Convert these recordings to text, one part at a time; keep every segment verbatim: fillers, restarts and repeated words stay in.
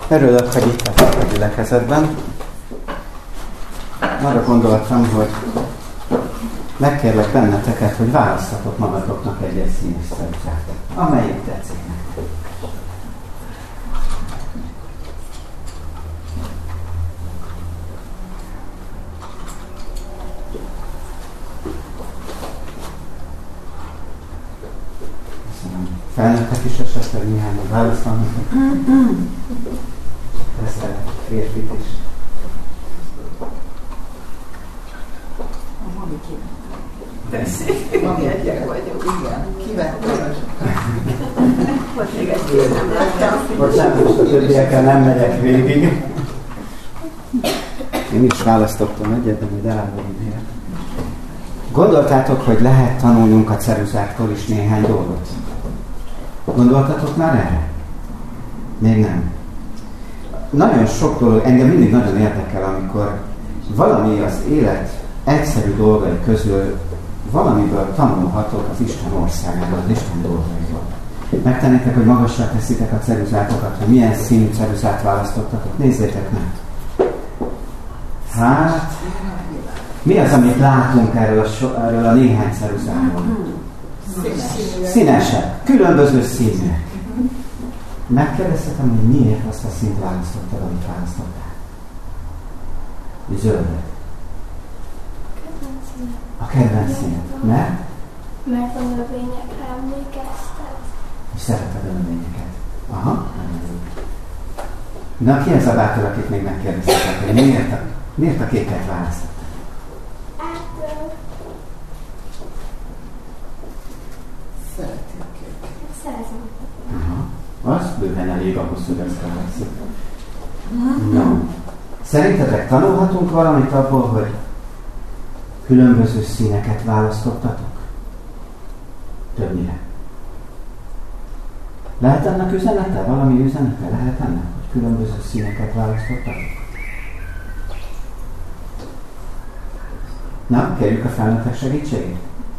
Örülök, hogy itt vagyok a gyülekezetben. Arra gondoltam, hogy megkérlek benneteket, hogy választatok magatoknak egy-egy színes ceruzát, amelyik tetszik nektek. Felnőttek is esetleg néhány válaszolnak. Persze férfit is. A mami kivett. Tessék. Mami egyek vagyok, igen. Kivettem. Most még egy két nem láttam. Bocsánat, most a többiekkel nem megyek végig. Én is választottam egyet, de majd elárulom helyet. Gondoltátok, hogy lehet tanulnunk a ceruzáktól is néhány dolgot? Gondoltatok már erre? Még nem. Nagyon sok dolog, engem mindig nagyon érdekel, amikor valami az élet egyszerű dolgai közül valamiből tanulhatok az Isten országából, az Isten dolgaiból. Megtennétek, hogy magasra teszitek a ceruzátokat, hogy milyen színű ceruzát választottatok? Nézzétek meg! Hát, mi az, amit látunk erről a, so, erről a néhány ceruzáról? Színesek, különböző színűek. Megkérdezhetem, hogy miért azt a színt választottad, amit választottál? Zöldet. A kedvenc színet. Mert? Mert a növényekre emlékeztet. És szereted a növényeket. Aha. Na, ki ez a bátor, akit még megkérdezhetek, hogy miért a, miért a kéket választottad? Szeretem kéket. Szeretem. Aha. Az bőven elég ahhoz, hogy ezt választjuk. No. Szerintetek tanulhatunk valamit abból, hogy különböző színeket választottatok? Többnyire. Lehet ennek üzenete? Valami üzenete lehet ennek, hogy különböző színeket választottatok? Na, kérjük a felnőttek segítségét.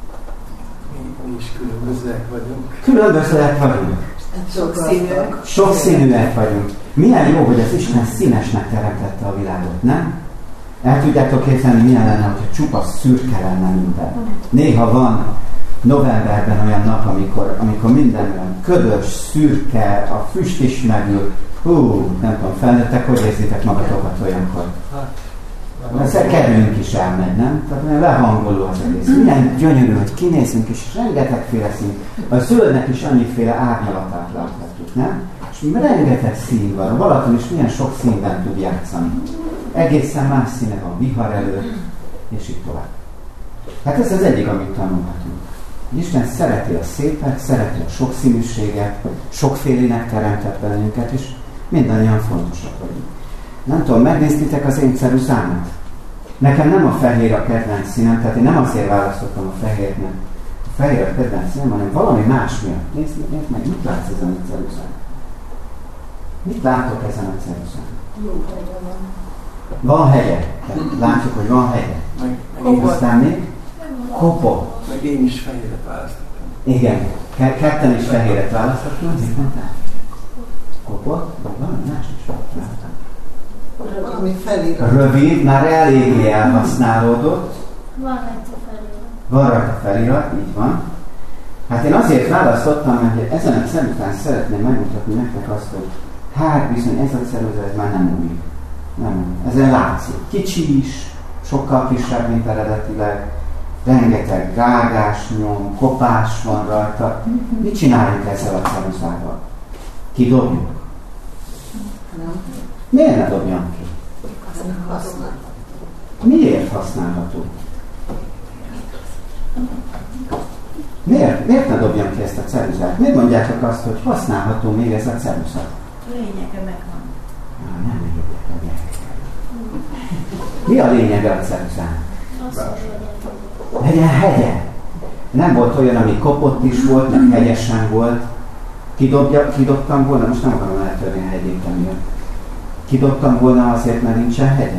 Mi is különbözőek vagyunk. Különbözőek vagyunk. Sokszínűek. Sokszínűek vagyunk. Milyen jó, hogy az Isten színesnek teremtette a világot, nem? El tudjátok képzelni, milyen lenne, hogyha csupasz szürke lenne minden. Néha van novemberben olyan nap, amikor, amikor minden olyan ködös, szürke, a füst is megül. Hú, nem tudom, felnőttek, hogy érzitek magatokat olyankor? Ezzel kerülünk is elmegy, nem? Tehát olyan lehangoló az egész. Milyen gyönyörű, hogy kinézünk, és rengetegféle szín. A zöldnek is annyiféle árnyalatát láthatjuk, nem? És rengeteg szín van. A Balaton is milyen sok színben tud játszani. Egészen más színe van, vihar előtt, és így tovább. Hát ez az egyik, amit tanulhatunk. Isten szereti a szépet, szereti a sokszínűséget, sokfélének teremtett bennünket, és mindannyian fontosak vagyunk. Nem tudom, megnéztétek az én ceruzámat? Nekem nem a fehér a kedvenc színem, tehát én nem azért választottam a fehért, mert a fehér a kedvenc színem, hanem valami más miatt. Nézd, nézd meg, mit látsz ezen a ceruzán? Mit látok ezen a ceruzán? Jó hegye van. Van hegye. Látjuk, hogy van hegye. Meg, meg, én, Aztán még kopó. meg én is fehéret választottam. Igen, ketten is fehéret választottam. Mit mondtál? Kopó? Van, más is láttam. Ami felirat. Rövid, már eléggé elhasználódott. Van rajta felirat. Van rajta felirat, így van. Hát én azért választottam, mert ezen a ceruzán szeretném megmutatni nektek azt, hogy hát bizony ez a ceruza, ez már nem új. Nem új. Ezen látszik. Kicsi is, sokkal kisebb, mint eredetileg. Rengeteg rágás nyom, kopás van rajta. Mit csináljuk ezzel a ceruzával? Kidobjuk? Nem. Miért ne dobjam ki? Használható. Miért használható? Miért? Miért ne dobjam ki ezt a ceruzát? Miért mondjátok azt, hogy használható még ez a ceruza? Lényege megvan. Ah, nem lényege, a gyerekek. Mi a lényege a ceruzán? Azt, hogy Legyen hegye. Nem volt olyan, ami kopott is volt, meg hegyesen volt. Kidobja, kidobtam volna, most nem akarom eltörni a hegyét emiatt. Kidobtam volna azért, mert nincsen hegye?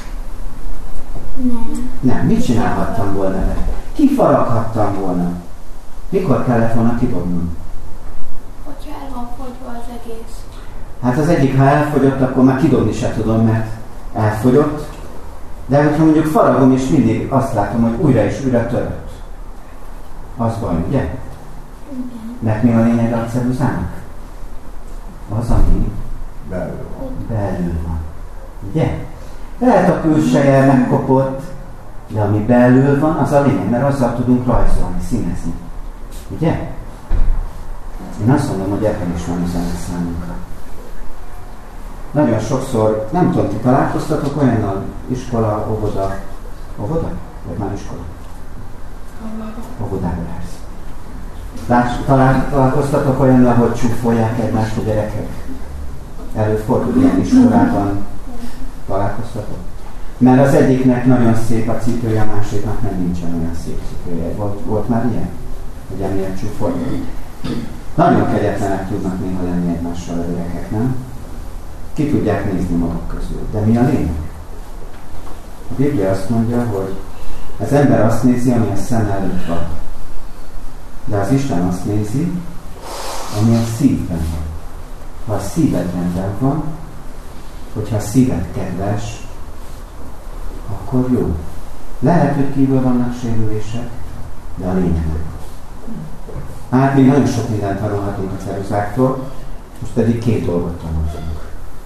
nem. Nem, mit csinálhattam volna vele? Kifaraghattam volna. Mikor kellett volna kidobnom? Hogyha el van fogyva az egész. Hát az egyik, ha elfogyott, akkor már kidobni se tudom, mert elfogyott. De hogyha mondjuk faragom, és mindig azt látom, hogy újra és újra törött. Az baj, ugye? Mert mi a lényeg a ceruzának? Az, ami belül van. Belül van. Ugye? Lehet a külseje megkopott, de ami belül van, az a lényeg, mert azzal tudunk rajzolni, színezni. Ugye? Én azt mondom, hogy ebben is van üzenet számunkra. Nagyon sokszor, nem tudom, ti találkoztatok olyannal, iskola, óvoda, óvoda? Vagy már iskola? Óvodában lesz. Találkoztatok olyannal, hogy csúfolják egymást a gyerekek? Előfordul ilyen iskolában. Találkoztatok? Mert az egyiknek nagyon szép a cipője, a másiknak nem nincsen olyan szép cipője. Volt, volt már ilyen? Hogy emiatt csúfolják? Nagyon kegyetlenek tudnak néha lenni egymással a gyerekek, nem? Ki tudják nézni maguk közül. De mi a lényeg? A Biblia azt mondja, hogy az ember azt nézi, ami a szem előtt van. De az Isten azt nézi, ami a szívben van. Ha a szíved rendben van, hogyha a szíved kedves, akkor jó. Lehet, hogy kívül vannak sérülések, de a lényeg. Hát még nagyon sok mindent tanulhatunk a ceruzáktól, most pedig két dolgot tanultunk.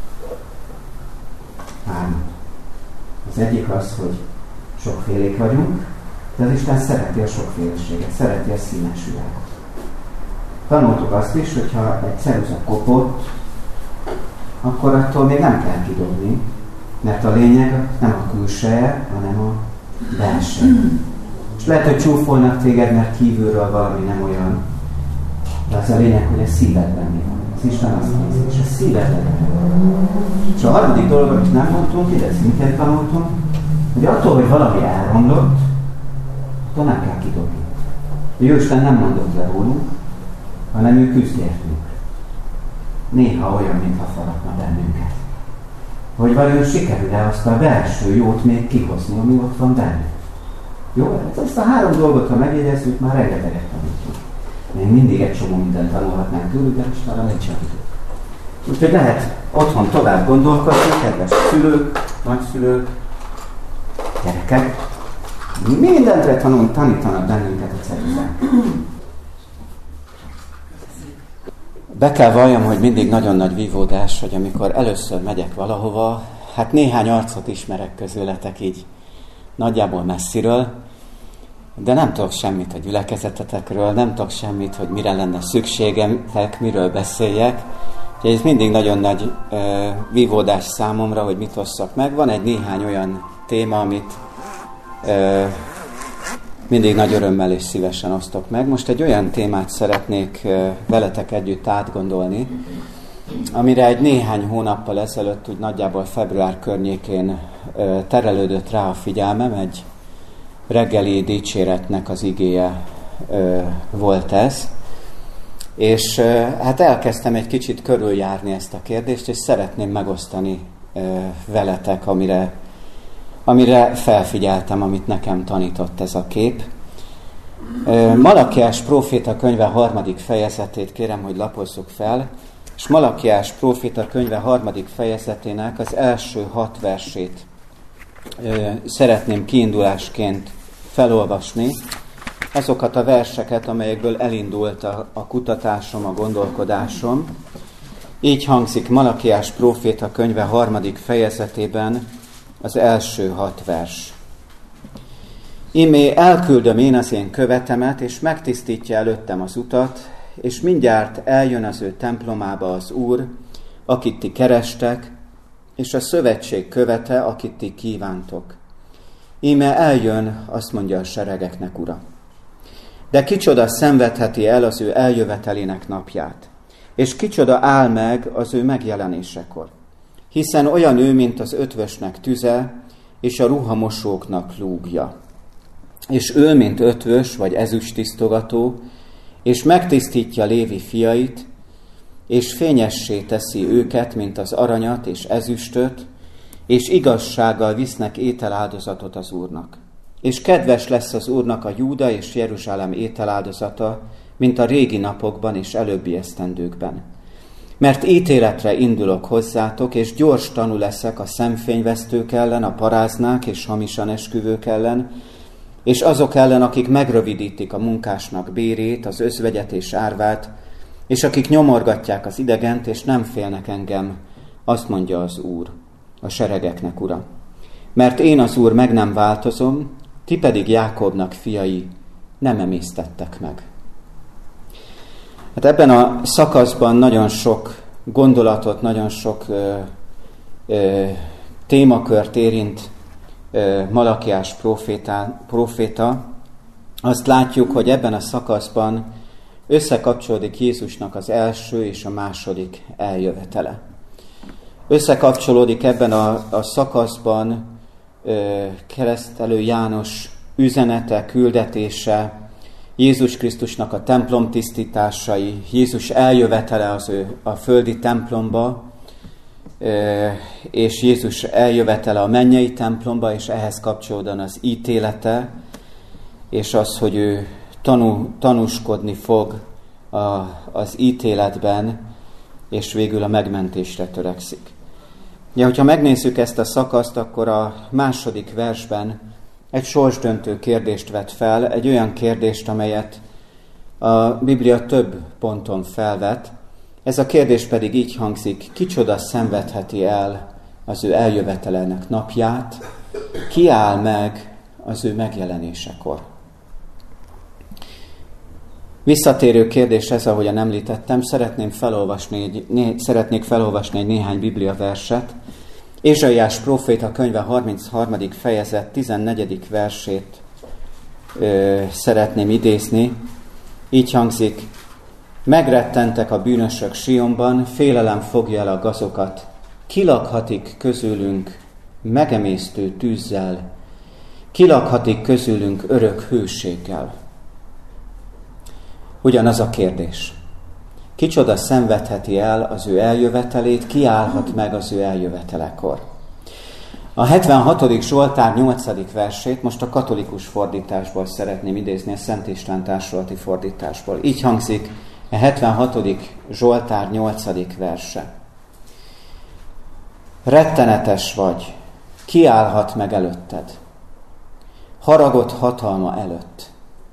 Három. Az egyik az, hogy sokfélék vagyunk, de az Isten szereti a sokféleséget, szereti a színes világot. Tanultuk azt is, hogyha egy ceruza kopott, akkor attól még nem kell kidobni, mert a lényeg nem a külseje, hanem a belseje. És lehet, hogy csúfolnak téged, mert kívülről valami nem olyan, de az a lényeg, hogy a szívedben mi van. Az Isten azt nézi, és a szívedben van. És a harmadik dolog, amit nem mondtunk, ide szintén tanultunk, hogy attól, hogy valami elromlott, attól nem kell kidobni. Jóisten nem mondott le rólunk, hanem ő küzd értünk. Néha olyan, mintha faradna bennünket. Hogy vajon sikerül-e azt a belső jót még kihozni, ami ott van bennünk. Jó? Ezt a három dolgot, ha megjegyezzük, már rengeteget tanultunk. Még mindig egy csomó mindent tanulhatnánk tőlük, de most arra nincs idő. Úgyhogy lehet otthon tovább gondolkodni, kedves szülők, nagyszülők, gyerekek. Mindenre tanul, tanítanak bennünket a ceruzák. Be kell valljam, hogy mindig nagyon nagy vívódás, hogy amikor először megyek valahova, hát néhány arcot ismerek közületek így nagyjából messziről, de nem tudok semmit a gyülekezetetekről, nem tudok semmit, hogy mire lenne szükségetek, miről beszéljek. Úgyhogy ez mindig nagyon nagy uh, vívódás számomra, hogy mit osszak meg. Van egy néhány olyan téma, amit uh, mindig nagy örömmel és szívesen osztok meg. Most egy olyan témát szeretnék uh, veletek együtt átgondolni, amire egy néhány hónappal ezelőtt, úgy nagyjából február környékén uh, terelődött rá a figyelmem, egy reggeli dicséretnek az igéje ö, volt ez, és ö, hát elkezdtem egy kicsit körüljárni ezt a kérdést, és szeretném megosztani ö, veletek, amire, amire felfigyeltem, amit nekem tanított ez a kép. Ö, Malakiás próféta könyve harmadik fejezetét kérem, hogy lapozzuk fel, és Malakiás próféta könyve harmadik fejezetének az első hat versét ö, szeretném kiindulásként felolvasni, azokat a verseket, amelyekből elindult a, a kutatásom, a gondolkodásom. Így hangzik Malakiás próféta könyve harmadik fejezetében az első hat vers. Imé elküldöm én az én követemet, és megtisztítja előttem az utat, és mindjárt eljön az ő templomába az Úr, akit ti kerestek, és a szövetség követe, akit ti kívántok. Íme eljön, azt mondja a seregeknek Ura. De kicsoda szenvedheti el az ő eljövetelének napját, és kicsoda áll meg az ő megjelenésekor. Hiszen olyan ő, mint az ötvösnek tüze, és a ruhamosóknak lúgja. És ő, mint ötvös vagy ezüsttisztogató, és megtisztítja Lévi fiait, és fényessé teszi őket, mint az aranyat és ezüstöt, és igazsággal visznek ételáldozatot az Úrnak. És kedves lesz az Úrnak a Júda és Jeruzsálem ételáldozata, mint a régi napokban és előbbi esztendőkben. Mert ítéletre indulok hozzátok, és gyors tanú leszek a szemfényvesztők ellen, a paráznák és hamisan esküvők ellen, és azok ellen, akik megrövidítik a munkásnak bérét, az özvegyet és árvát, és akik nyomorgatják az idegent, és nem félnek engem, azt mondja az Úr, a seregeknek Ura. Mert én az Úr meg nem változom, ti pedig Jákobnak fiai nem emésztettek meg. Hát ebben a szakaszban nagyon sok gondolatot, nagyon sok ö, ö, témakört érint ö, Malakiás próféta, próféta. Azt látjuk, hogy ebben a szakaszban összekapcsolódik Jézusnak az első és a második eljövetele. Összekapcsolódik ebben a, a szakaszban ö, keresztelő János üzenete, küldetése, Jézus Krisztusnak a templom tisztításai, Jézus eljövetele az ő a földi templomba, és Jézus eljövetele a mennyei templomba, és ehhez kapcsolódóan az ítélete, és az, hogy ő tanú, tanúskodni fog a, az ítéletben, és végül a megmentésre törekszik. Ja, hogyha megnézzük ezt a szakaszt, akkor a második versben egy sorsdöntő kérdést vet fel, egy olyan kérdést, amelyet a Biblia több ponton felvet. Ez a kérdés pedig így hangzik: kicsoda szenvedheti el az ő eljövetelének napját, ki áll meg az ő megjelenésekor? Visszatérő kérdés ez, ahogyan említettem, szeretném felolvasni egy, né, szeretnék felolvasni egy néhány Biblia verset. Ézsaiás próféta könyve harmincharmadik fejezet tizennegyedik versét ö, szeretném idézni. Így hangzik: megrettentek a bűnösök Sionban, félelem fogja el a gazokat. Kilakhatik közülünk megemésztő tűzzel, kilakhatik közülünk örök hőséggel. Ugyanaz a kérdés. Kicsoda szenvedheti el az ő eljövetelét, ki állhat meg az ő eljövetelekor? A hetvenhatodik Zsoltár nyolcadik versét most a katolikus fordításból szeretném idézni, a Szent István társulati fordításból. Így hangzik a hetvenhatodik Zsoltár nyolcadik verse. Rettenetes vagy, ki állhat meg előtted? Haragott hatalma előtt.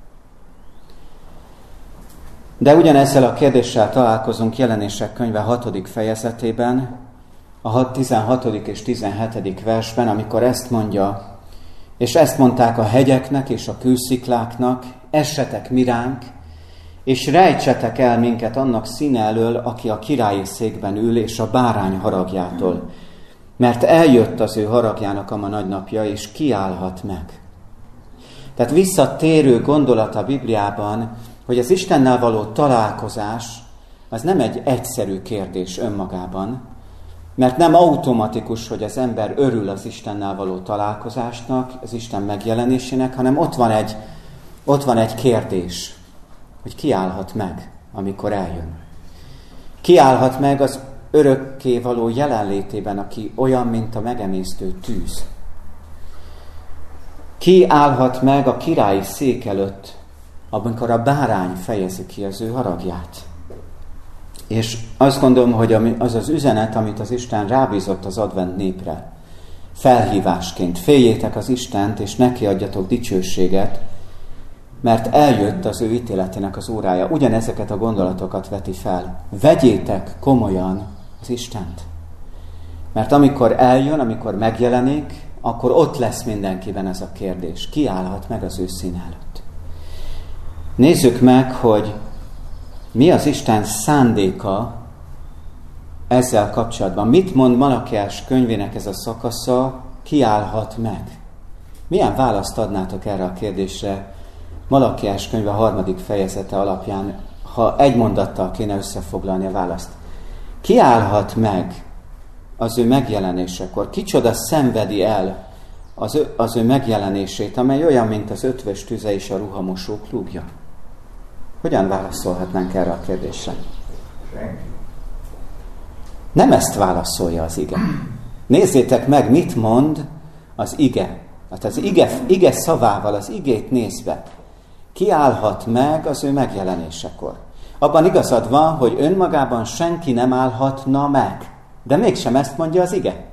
De ugyanezzel a kérdéssel találkozunk Jelenések könyve hatodik fejezetében, a tizenhatodik és tizenhetedik versben, amikor ezt mondja: és ezt mondták a hegyeknek és a kőszikláknak, essetek miránk, és rejtsetek el minket annak színe elől, aki a királyi székben ül, és a bárány haragjától, mert eljött az ő haragjának a ma nagy napja, és kiállhat meg. Tehát visszatérő gondolat a Bibliában, hogy az Istennel való találkozás az nem egy egyszerű kérdés önmagában, mert nem automatikus, hogy az ember örül az Istennel való találkozásnak, az Isten megjelenésének, hanem ott van egy, ott van egy kérdés, hogy ki állhat meg, amikor eljön. Ki állhat meg az örökké való jelenlétében, aki olyan, mint a megemésztő tűz. Ki állhat meg a királyi szék előtt, amikor a bárány fejezi ki az ő haragját. És azt gondolom, hogy az az üzenet, amit az Isten rábízott az advent népre, felhívásként: féljétek az Istent, és neki adjatok dicsőséget, mert eljött az ő ítéletének az órája. Ugyanezeket a gondolatokat veti fel. Vegyétek komolyan az Istent. Mert amikor eljön, amikor megjelenik, akkor ott lesz mindenkiben ez a kérdés: ki állhat meg az ő színe előtt? Nézzük meg, hogy mi az Isten szándéka ezzel kapcsolatban. Mit mond Malakiás könyvének ez a szakasza, ki állhat meg? Milyen választ adnátok erre a kérdésre Malakiás könyve harmadik fejezete alapján, ha egy mondattal kéne összefoglalni a választ? Ki állhat meg az ő megjelenésekor? Kicsoda szenvedi el az ő, az ő megjelenését, amely olyan, mint az ötvös tüze és a ruhamosó plúgja? Hogyan válaszolhatnánk erre a kérdésre? Nem ezt válaszolja az ige. Nézzétek meg, mit mond az ige. Hát az ige, ige szavával, az igét nézve. Ki állhat meg az ő megjelenésekor? Abban igazad van, hogy önmagában senki nem állhatna meg. De mégsem ezt mondja az ige.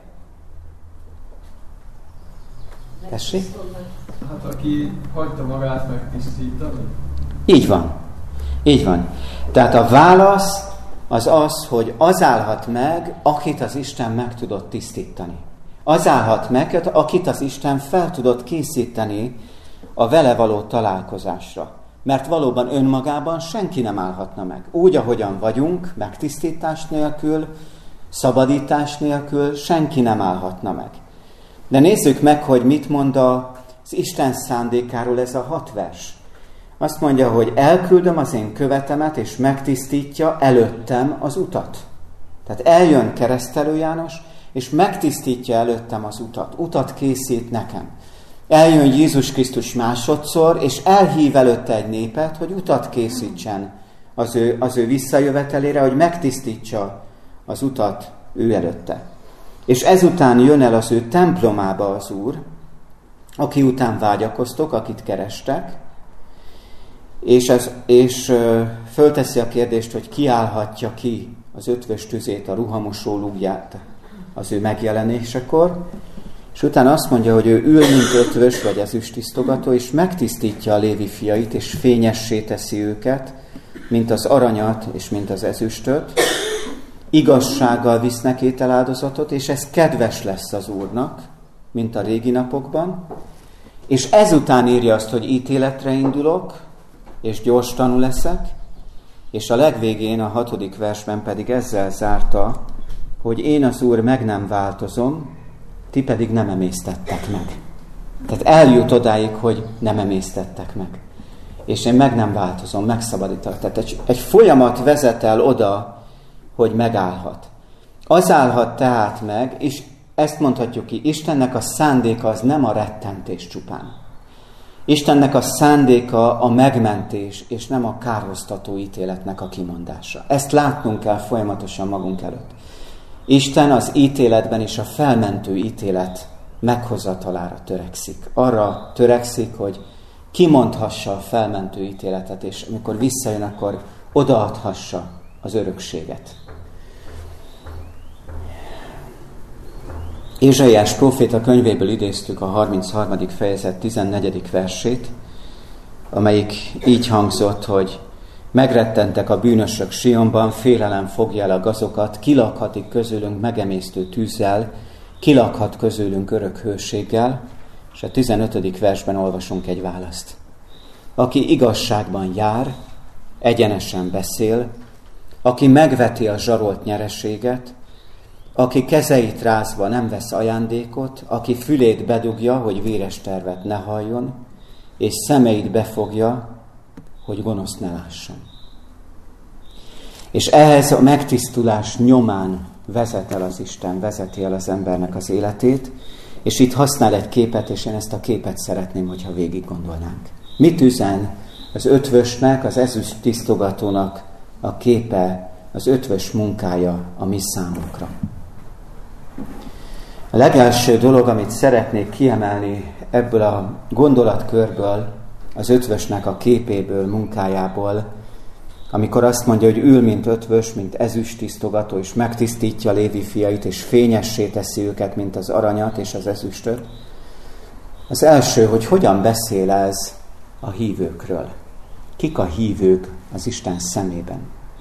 Tessék? Hát aki hagyta magát megtisztítani. Így van. Így van. Tehát a válasz az az, hogy az állhat meg, akit az Isten meg tudott tisztítani. Az állhat meg, akit az Isten fel tudott készíteni a vele való találkozásra. Mert valóban önmagában senki nem állhatna meg. Úgy, ahogyan vagyunk, megtisztítás nélkül, szabadítás nélkül, senki nem állhatna meg. De nézzük meg, hogy mit mond az Isten szándékáról ez a hat vers. Azt mondja, hogy elküldöm az én követemet, és megtisztítja előttem az utat. Tehát eljön Keresztelő János, és megtisztítja előttem az utat. Utat készít nekem. Eljön Jézus Krisztus másodszor, és elhív előtte egy népet, hogy utat készítsen az ő, az ő visszajövetelére, hogy megtisztítsa az utat ő előtte. És ezután jön el az ő templomába az Úr, aki után vágyakoztok, akit kerestek, és, ez, és ö, fölteszi a kérdést, hogy ki állhatja ki az ötvös tüzét, a ruhamosó lúgját az ő megjelenésekor, és utána azt mondja, hogy ő ül, mint ötvös vagy ezüsttisztogató, és megtisztítja a Lévi fiait, és fényessé teszi őket, mint az aranyat és mint az ezüstöt. Igazsággal visznek ételáldozatot, és ez kedves lesz az Úrnak, mint a régi napokban. És ezután írja azt, hogy ítéletre indulok, és gyors tanú leszek, és a legvégén, a hatodik versben pedig ezzel zárta, hogy én az Úr meg nem változom, ti pedig nem emésztettek meg. Tehát eljut odáig, hogy nem emésztettek meg. És én meg nem változom, megszabadítok. Tehát egy, egy folyamat vezet el oda, hogy megállhat. Az állhat tehát meg, és ezt mondhatjuk ki, Istennek a szándéka az nem a rettentés csupán. Istennek a szándéka a megmentés, és nem a kárhoztató ítéletnek a kimondása. Ezt látnunk kell folyamatosan magunk előtt. Isten az ítéletben és a felmentő ítélet meghozatalára törekszik. Arra törekszik, hogy kimondhassa a felmentő ítéletet, és amikor visszajön, akkor odaadhassa az örökséget. Ézsaiás próféta könyvéből idéztük a harmincharmadik fejezet tizennegyedik versét, amelyik így hangzott, hogy megrettentek a bűnösök Sionban, félelem fogja el a gazokat, kilakhatik közülünk megemésztő tűzzel, kilakhat közülünk örök hőséggel, és a tizenötödik versben olvasunk egy választ. Aki igazságban jár, egyenesen beszél, aki megveti a zsarolt nyereséget, aki kezeit rázva nem vesz ajándékot, aki fülét bedugja, hogy véres tervet ne halljon, és szemeit befogja, hogy gonoszt ne lásson. És ehhez a megtisztulás nyomán vezet el az Isten, vezeti el az embernek az életét, és itt használ egy képet, és én ezt a képet szeretném, hogyha végig gondolnánk. Mit üzen az ötvösnek, az ezüst tisztogatónak a képe, az ötvös munkája a mi számunkra? A legelső dolog, amit szeretnék kiemelni ebből a gondolatkörből, az ötvösnek a képéből, munkájából, amikor azt mondja, hogy ül, mint ötvös, mint ezüst tisztogató, és megtisztítja Lévi fiait, és fényessé teszi őket, mint az aranyat és az ezüstöt. Az első, hogy hogyan beszél ez a hívőkről. Kik a hívők az Isten szemében?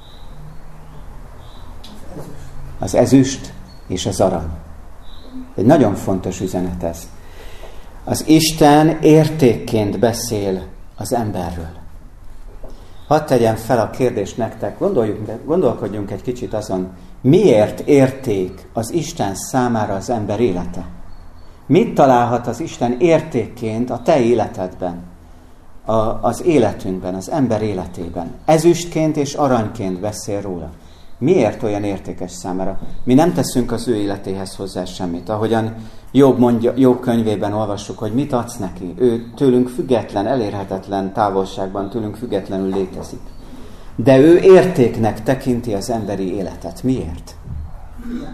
Az ezüst és az arany. Egy nagyon fontos üzenet ez. Az Isten értékként beszél az emberről. Hadd tegyem fel a kérdést nektek, gondoljunk, gondolkodjunk egy kicsit azon, miért érték az Isten számára az ember élete? Mit találhat az Isten értékként a te életedben, a, az életünkben, az ember életében? Ezüstként és aranyként beszél róla. Miért olyan értékes számára? Mi nem teszünk az ő életéhez hozzá semmit. Ahogyan Jobb, mondja, Jobb könyvében olvassuk, hogy mit adsz neki. Ő tőlünk független, elérhetetlen távolságban, tőlünk függetlenül létezik. De ő értéknek tekinti az emberi életet. Miért?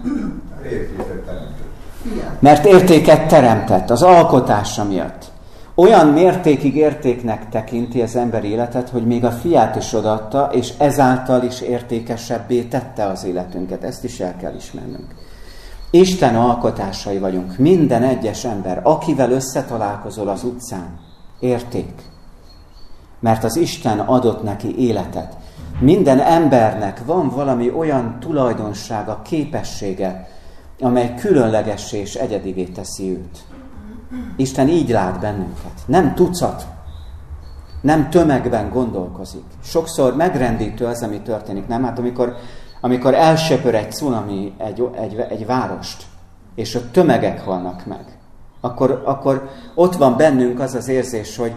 Mert értéket teremtett az alkotása miatt. olyan mértékig értéknek tekinti az ember életet, hogy még a fiát is odaadta, és ezáltal is értékesebbé tette az életünket. Ezt is el kell ismernünk. Isten alkotásai vagyunk. Minden egyes ember, akivel összetalálkozol az utcán, érték. Mert az Isten adott neki életet. Minden embernek van valami olyan tulajdonsága, képessége, amely különlegessé és egyedivé teszi őt. Isten így lát bennünket. Nem tucat, nem tömegben gondolkozik. Sokszor megrendítő az, ami történik, nem? Hát amikor, amikor elsöpör egy cunami egy, egy, egy várost, és ott tömegek halnak meg, akkor, akkor ott van bennünk az az érzés, hogy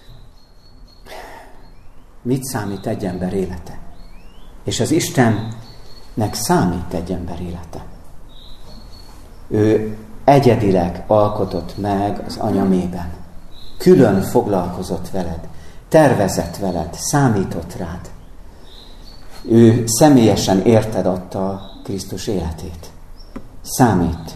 mit számít egy ember élete? És az Istennek számít egy ember élete. Ő egyedileg alkotott meg az anyamében. Külön foglalkozott veled, tervezett veled, számított rád. Ő személyesen érted adta Krisztus életét. Számít.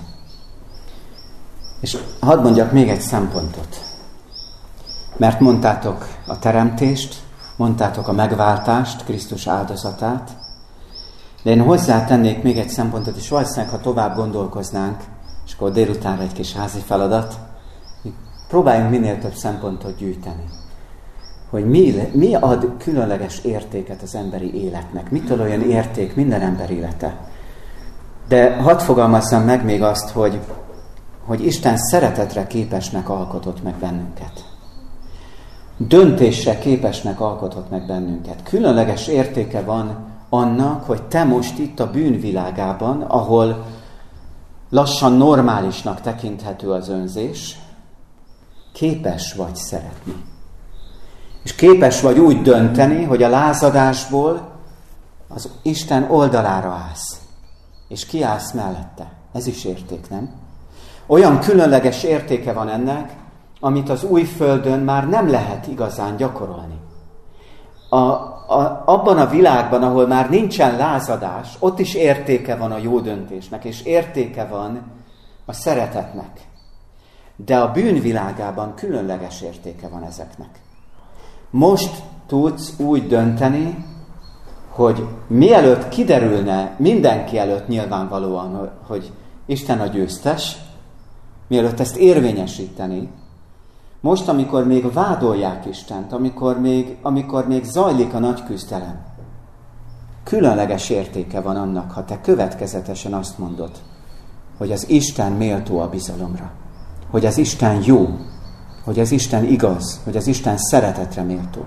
És hadd mondjak még egy szempontot. Mert mondtátok a teremtést, mondtátok a megváltást, Krisztus áldozatát, de én hozzátennék még egy szempontot, és valószínűleg, ha tovább gondolkoznánk, és akkor délutánra egy kis házi feladat, próbáljunk minél több szempontot gyűjteni. Hogy mi, mi ad különleges értéket az emberi életnek, mitől olyan érték minden ember élete. De hadd fogalmazzam meg még azt, hogy, hogy Isten szeretetre képesnek alkotott meg bennünket. Döntésre képesnek alkotott meg bennünket. Különleges értéke van annak, hogy te most itt a bűnvilágában, ahol lassan normálisnak tekinthető az önzés, képes vagy szeretni. És képes vagy úgy dönteni, hogy a lázadásból az Isten oldalára állsz, és kiállsz mellette. Ez is érték, nem? Olyan különleges értéke van ennek, amit az új földön már nem lehet igazán gyakorolni. A, a, abban a világban, ahol már nincsen lázadás, ott is értéke van a jó döntésnek, és értéke van a szeretetnek. De a bűnvilágában különleges értéke van ezeknek. Most tudsz úgy dönteni, hogy mielőtt kiderülne mindenki előtt nyilvánvalóan, hogy Isten a győztes, mielőtt ezt érvényesíteni, most, amikor még vádolják Istent, amikor még, amikor még zajlik a nagy küzdelem, különleges értéke van annak, ha te következetesen azt mondod, hogy az Isten méltó a bizalomra, hogy az Isten jó, hogy az Isten igaz, hogy az Isten szeretetre méltó.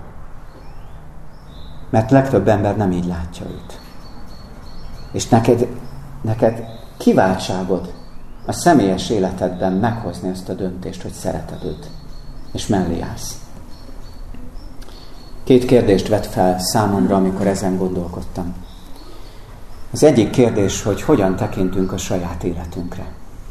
Mert legtöbb ember nem így látja őt. És neked, neked kiváltságod a személyes életedben meghozni ezt a döntést, hogy szereted őt, és mellé állsz. Két kérdést vett fel számomra, amikor ezen gondolkodtam. Az egyik kérdés, hogy hogyan tekintünk a saját életünkre.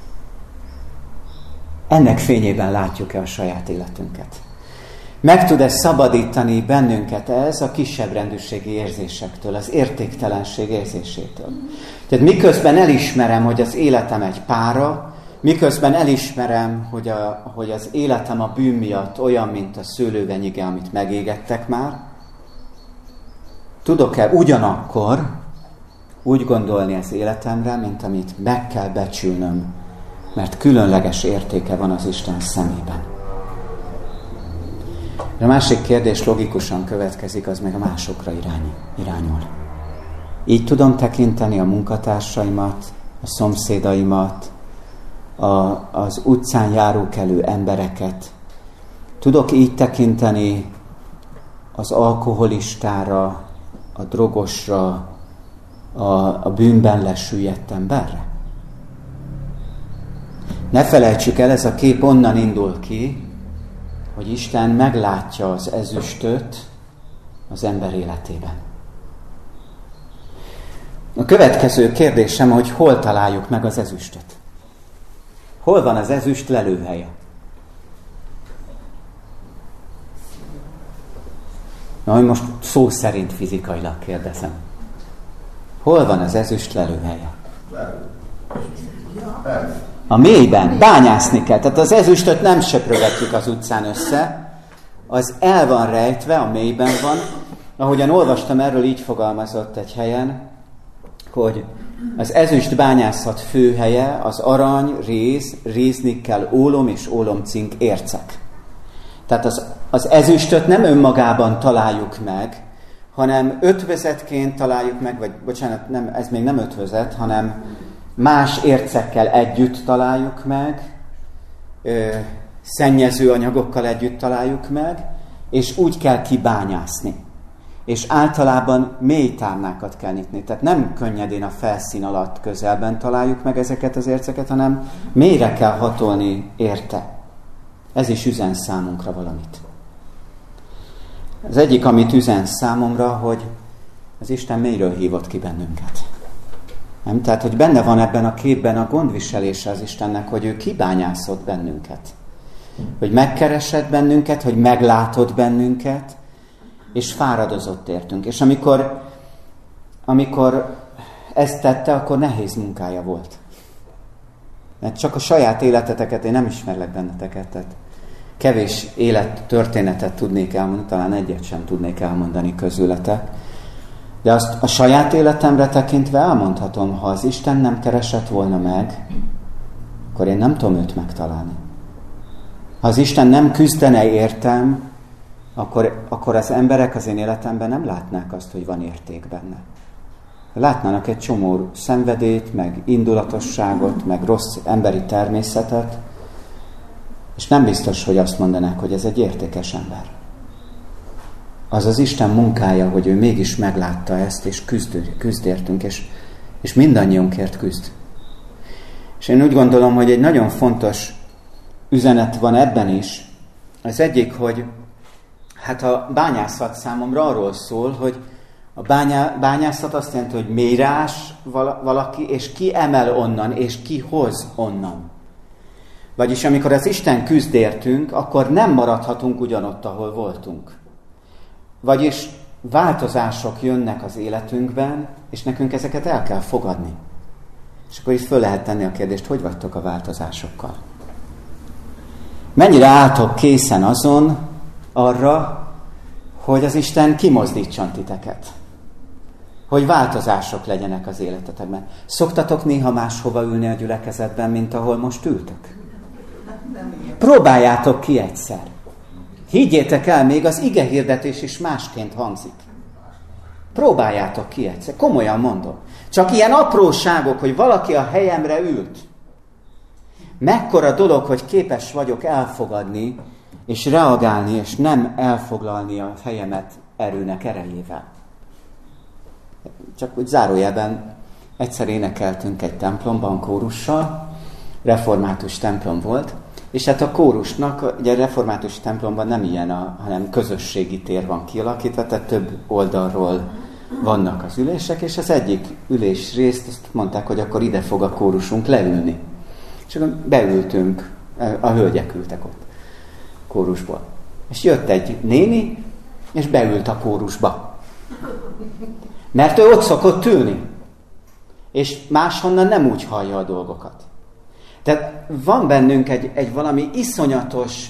Ennek fényében látjuk-e a saját életünket? Meg tud-e szabadítani bennünket ez a kisebb rendűségi érzésektől, az értéktelenség érzésétől? Tehát miközben elismerem, hogy az életem egy pára, miközben elismerem, hogy, a, hogy az életem a bűn miatt olyan, mint a szőlővenyige, amit megégettek már, tudok-e ugyanakkor úgy gondolni az életemre, mint amit meg kell becsülnöm, mert különleges értéke van az Isten szemében. A másik kérdés logikusan következik, az meg a másokra irány, irányul. Így tudom tekinteni a munkatársaimat, a szomszédaimat, a, az utcán járókelő embereket. Tudok így tekinteni az alkoholistára, a drogosra, a, a bűnben lesüllyedt emberre? Ne felejtsük el, ez a kép onnan indul ki, hogy Isten meglátja az ezüstöt az ember életében. A következő kérdésem, hogy hol találjuk meg az ezüstöt? Hol van az ezüst lelőhelye? Na, hogy most szó szerint fizikailag kérdezem. Hol van az ezüst lelőhelye? A mélyben. Bányászni kell. Tehát az ezüstöt nem söprögetjük az utcán össze. Az el van rejtve, a mélyben van. Ahogyan olvastam, erről így fogalmazott egy helyen, hogy az ezüst bányászat főhelye az arany, réz, réznikkel ólom és ólomcink ércek. Tehát az, az ezüstöt nem önmagában találjuk meg, hanem ötvözetként találjuk meg, vagy bocsánat, nem, ez még nem ötvözet, hanem más ércekkel együtt találjuk meg, ö, szennyező anyagokkal együtt találjuk meg, és úgy kell kibányászni. És általában mély tárnákat kell nyitni. Tehát nem könnyedén a felszín alatt közelben találjuk meg ezeket az érceket, hanem mélyre kell hatolni érte. Ez is üzen számunkra valamit. Az egyik, amit üzen számomra, hogy az Isten mélyről hívott ki bennünket. Nem? Tehát, hogy benne van ebben a képben a gondviselése az Istennek, hogy ő kibányászott bennünket. Hogy megkeresett bennünket, hogy meglátott bennünket, és fáradozott értünk. És amikor, amikor ezt tette, akkor nehéz munkája volt. Mert csak a saját életeteket, én nem ismerlek benneteket, tehát kevés élettörténetet tudnék elmondani, talán egyet sem tudnék elmondani közületek. De azt a saját életemre tekintve elmondhatom, ha az Isten nem keresett volna meg, akkor én nem tudom őt megtalálni. Ha az Isten nem küzdene értem, akkor, akkor az emberek az én életemben nem látnák azt, hogy van érték benne. Látnának egy csomó szenvedélyt, meg indulatosságot, meg rossz emberi természetet, és nem biztos, hogy azt mondanák, hogy ez egy értékes ember. Az az Isten munkája, hogy ő mégis meglátta ezt, és küzd, küzd értünk, és, és mindannyiunkért küzd. És én úgy gondolom, hogy egy nagyon fontos üzenet van ebben is. Az egyik, hogy hát a bányászat számomra arról szól, hogy a bányá, bányászat azt jelenti, hogy mélyre ás valaki, és ki emel onnan, és ki hoz onnan. Vagyis amikor az Isten küzd értünk, akkor nem maradhatunk ugyanott, ahol voltunk. Vagyis változások jönnek az életünkben, és nekünk ezeket el kell fogadni. És akkor is föl lehet tenni a kérdést, hogy vagytok a változásokkal? Mennyire álltok készen azon, arra, hogy az Isten kimozdítson titeket? Hogy változások legyenek az életetekben. Szoktatok néha máshova ülni a gyülekezetben, mint ahol most ültök? Próbáljátok ki egyszer. Higgyétek el, még az igehirdetés is másként hangzik. Próbáljátok ki egyszer. Komolyan mondom. Csak ilyen apróságok, hogy valaki a helyemre ült. Mekkora dolog, hogy képes vagyok elfogadni, és reagálni, és nem elfoglalni a helyemet erőnek erejével. Csak úgy zárójelben egyszer énekeltünk egy templomban kórussal, református templom volt, és hát a kórusnak, ugye a református templomban nem ilyen, a, hanem közösségi tér van kialakítva, tehát több oldalról vannak az ülések, és az egyik ülés részt azt mondták, hogy akkor ide fog a kórusunk leülni. És akkor beültünk, a hölgyek ültek ott kórusból. És jött egy néni, és beült a kórusba. Mert ő ott szokott ülni. És máshonnan nem úgy hallja a dolgokat. Tehát van bennünk egy, egy valami iszonyatos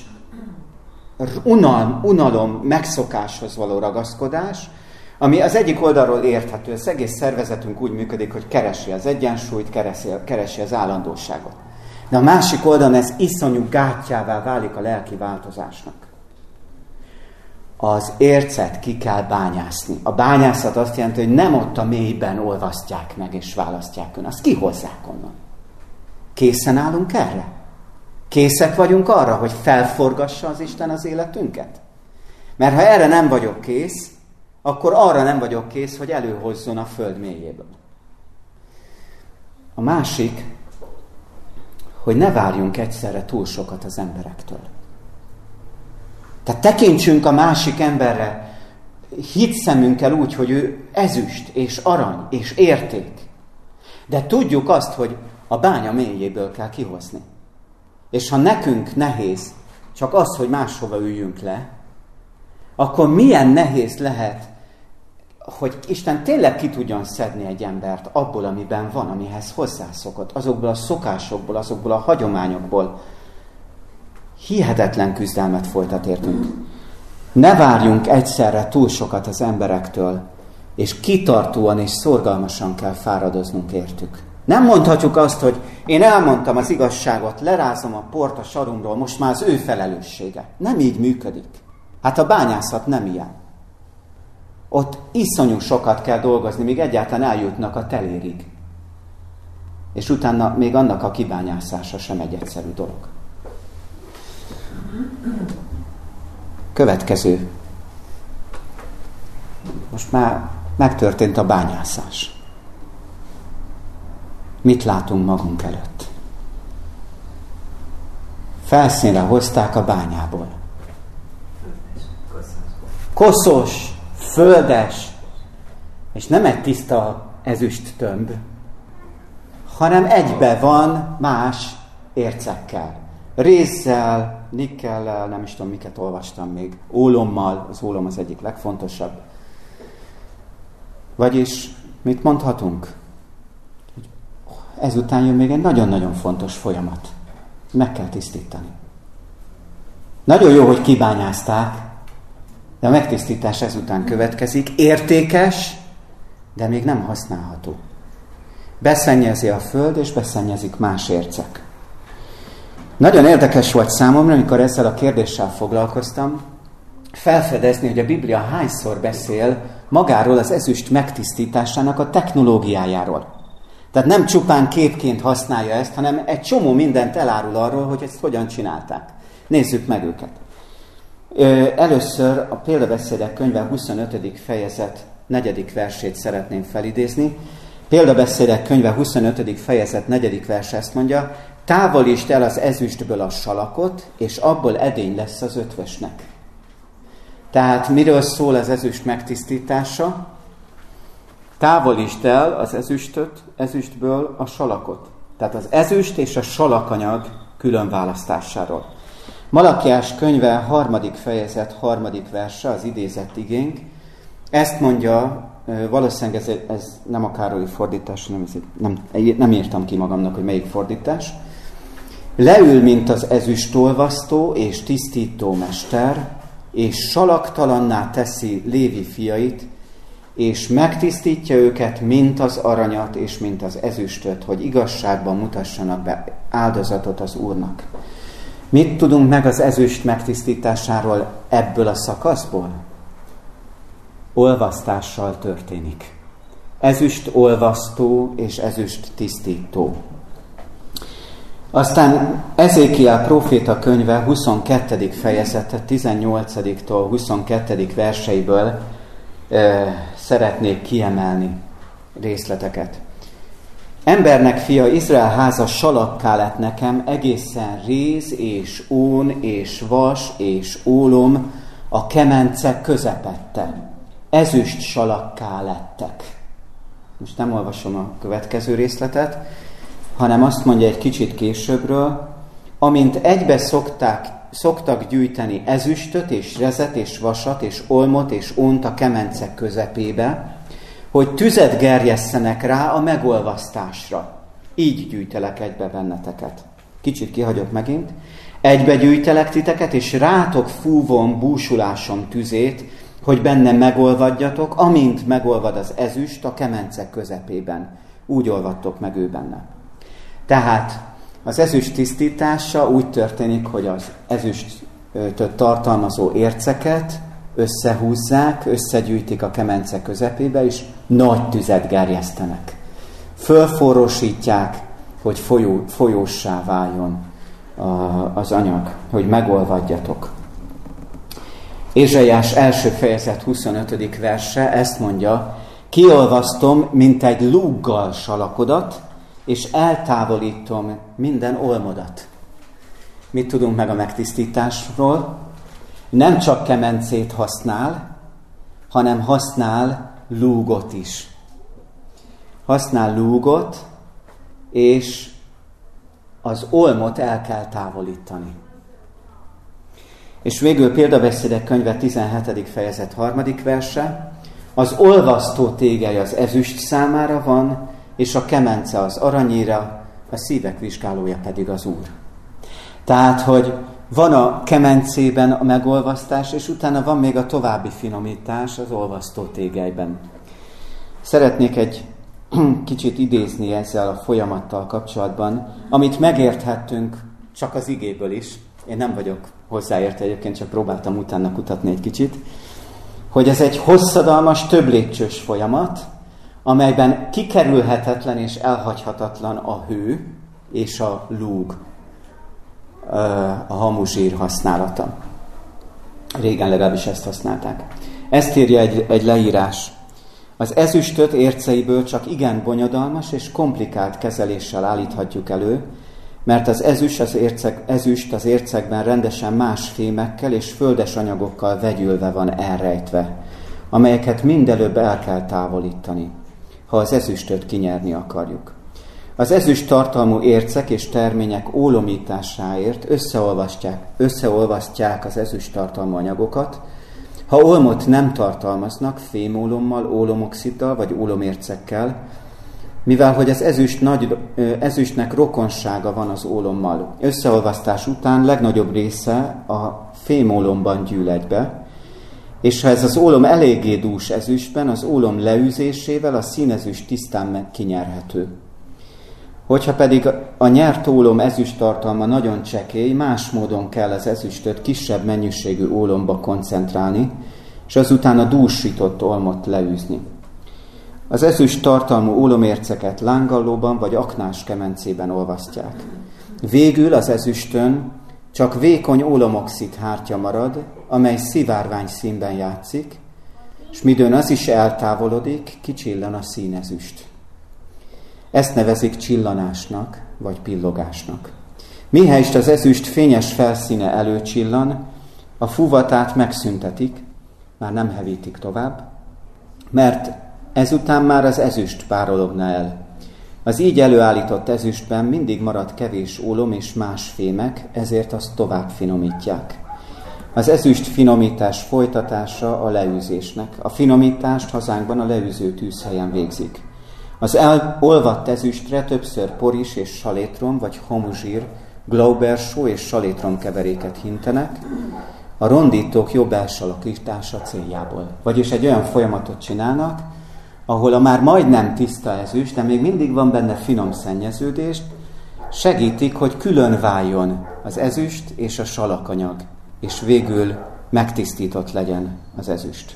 unalom, unalom, megszokáshoz való ragaszkodás, ami az egyik oldalról érthető. Az egész szervezetünk úgy működik, hogy keresi az egyensúlyt, keresi, keresi az állandóságot. De a másik oldalon ez iszonyú gátjává válik a lelki változásnak. Az ércet ki kell bányászni. A bányászat azt jelenti, hogy nem ott a mélyben olvasztják meg és választják ön. Azt kihozzák onnan. Készen állunk erre? Készek vagyunk arra, hogy felforgassa az Isten az életünket? Mert ha erre nem vagyok kész, akkor arra nem vagyok kész, hogy előhozzon a föld mélyéből. A másik, hogy ne várjunk egyszerre túl sokat az emberektől. Tehát tekintsünk a másik emberre hitszemünkkel úgy, hogy ő ezüst, és arany, és érték. De tudjuk azt, hogy a bánya mélyéből kell kihozni. És ha nekünk nehéz csak az, hogy máshova üljünk le, akkor milyen nehéz lehet hogy Isten tényleg ki tudjon szedni egy embert abból, amiben van, amihez hozzászokott, azokból a szokásokból, azokból a hagyományokból. Hihetetlen küzdelmet folytat értünk. Ne várjunk egyszerre túl sokat az emberektől, és kitartóan és szorgalmasan kell fáradoznunk értük. Nem mondhatjuk azt, hogy én elmondtam az igazságot, lerázom a port a sarumról, most már az ő felelőssége. Nem így működik. Hát a bányászat nem ilyen. Ott iszonyú sokat kell dolgozni, míg egyáltalán eljutnak a telérig. És utána még annak a kibányászása sem egy egyszerű dolog. Következő. Most már megtörtént a bányászás. Mit látunk magunk előtt? Felszínre hozták a bányából. Koszos, földes, és nem egy tiszta ezüst tömb, hanem egybe van más ércekkel. Rézzel, nikkellel, nem is tudom, miket olvastam még, ólommal, az ólom az egyik legfontosabb. Vagyis, mit mondhatunk? Ezután jön még egy nagyon-nagyon fontos folyamat. Meg kell tisztítani. Nagyon jó, hogy kibányázták, de a megtisztítás ezután következik. Értékes, de még nem használható. Beszennyezi a föld, és beszennyezik más ércek. Nagyon érdekes volt számomra, amikor ezzel a kérdéssel foglalkoztam, felfedezni, hogy a Biblia hányszor beszél magáról az ezüst megtisztításának a technológiájáról. Tehát nem csupán képként használja ezt, hanem egy csomó mindent elárul arról, hogy ezt hogyan csinálták. Nézzük meg őket. Először a Példabeszédek könyve huszonötödik fejezet negyedik versét szeretném felidézni. Példabeszédek könyve huszonötödik fejezet negyedik vers ezt mondja: távolítsd el az ezüstből a salakot, és abból edény lesz az ötvösnek. Tehát miről szól az ezüst megtisztítása? Távolítsd el az ezüstöt, ezüstből a salakot. Tehát az ezüst és a salakanyag különválasztásáról. Malakiás könyve harmadik fejezet harmadik verse, az idézett igénk. Ezt mondja, valószínűleg ez, ez nem a Károlyi fordítás, nem, nem, nem írtam ki magamnak, hogy melyik fordítás. Leül, mint az ezüstolvasztó és tisztító mester, és salaktalanná teszi Lévi fiait, és megtisztítja őket, mint az aranyat és mint az ezüstöt, hogy igazságban mutassanak be áldozatot az Úrnak. Mit tudunk meg az ezüst megtisztításáról ebből a szakaszból? Olvasztással történik. Ezüst olvasztó és ezüst tisztító. Aztán Ezékiel próféta könyve huszonkettedik fejezete tizennyolcadiktól huszonkettő verseiből e, szeretnék kiemelni részleteket. Embernek fia, Izrael háza salakká lett nekem, egészen réz és ón és vas és ólom a kemence közepette. Ezüst salakká lettek. Most nem olvasom a következő részletet, hanem azt mondja egy kicsit későbbről, amint egybe szokták, szoktak gyűjteni ezüstöt és rezet és vasat és olmot és ónt a kemence közepébe, hogy tüzet gerjesszenek rá a megolvasztásra. Így gyűjtelek egybe benneteket. Kicsit kihagyok megint. Egybe gyűjtelek titeket, és rátok fúvom búsulásom tüzét, hogy benne megolvadjatok, amint megolvad az ezüst a kemence közepében. Úgy olvadtok meg ő benne. Tehát az ezüst tisztítása úgy történik, hogy az ezüstöt tartalmazó érceket összehúzzák, összegyűjtik a kemence közepébe, és nagy tüzet gerjesztenek. Fölforrósítják, hogy folyó, folyóssá váljon a, az anyag, hogy megolvadjatok. Ézsaiás első fejezet huszonötödik verse ezt mondja: kiolvasztom, mint egy lúggal salakodat, és eltávolítom minden olmodat. Mit tudunk meg a megtisztításról? Nem csak kemencét használ, hanem használ lúgot is. Használ lúgot, és az olmot el kell távolítani. És végül Példabeszédek könyve tizenhetedik fejezet harmadik verse: Az olvasztó tégely az ezüst számára van, és a kemence az aranyéra, a szívek vizsgálója pedig az Úr. Tehát, hogy van a kemencében a megolvasztás, és utána van még a további finomítás az olvasztó tégelyben. Szeretnék egy kicsit idézni ezzel a folyamattal kapcsolatban, amit megérthettünk csak az igéből is. Én nem vagyok hozzáértő, egyébként csak próbáltam utána kutatni egy kicsit, hogy ez egy hosszadalmas, több lépcsős folyamat, amelyben kikerülhetetlen és elhagyhatatlan a hő és a lúg, a hamuzsír használata. Régen legalábbis ezt használták. Ezt írja egy, egy leírás. Az ezüstöt érceiből csak igen bonyodalmas és komplikált kezeléssel állíthatjuk elő, mert az ezüst az, érceg, ezüst az ércegben rendesen más fémekkel és földes anyagokkal vegyülve van elrejtve, amelyeket mindenőbb el kell távolítani, ha az ezüstöt kinyerni akarjuk. Az ezüst tartalmú ércek és termények ólomításáért összeolvasztják, összeolvasztják az ezüst tartalmú anyagokat. Ha olmot nem tartalmaznak fémólommal, ólomoxiddal vagy ólomércekkel, mivel hogy az ezüst nagy, ezüstnek rokonsága van az ólommal. Összeolvasztás után legnagyobb része a fémólomban gyűl egybe, és ha ez az ólom eléggé dús ezüstben, az ólom leűzésével a színezüst tisztán meg kinyerhető. Hogyha pedig a nyert ólom ezüst tartalma nagyon csekély, más módon kell az ezüstöt kisebb mennyiségű ólomba koncentrálni, és azután a dúsított olmot leűzni. Az ezüst tartalmú ólomérceket lángallóban vagy aknás kemencében olvasztják. Végül az ezüstön csak vékony ólomoxid hártya marad, amely szivárvány színben játszik, és midőn az is eltávolodik, kicsillan a színezüst. Ezt nevezik csillanásnak, vagy pillogásnak. Mihelyest az ezüst fényes felszíne előcsillan, a fuvatát megszüntetik, már nem hevítik tovább, mert ezután már az ezüst párologna el. Az így előállított ezüstben mindig marad kevés ólom és más fémek, ezért azt tovább finomítják. Az ezüst finomítás folytatása a leűzésnek. A finomítást hazánkban a leűző tűzhelyen végzik. Az elolvadt ezüstre többször poris és salétrom, vagy homuzsír, glaubersó és salétrom keveréket hintenek, a rondítók jobb elsalakítása céljából. Vagyis egy olyan folyamatot csinálnak, ahol a már majdnem tiszta ezüst, de még mindig van benne finom szennyeződést, segítik, hogy külön váljon az ezüst és a salakanyag, és végül megtisztított legyen az ezüst.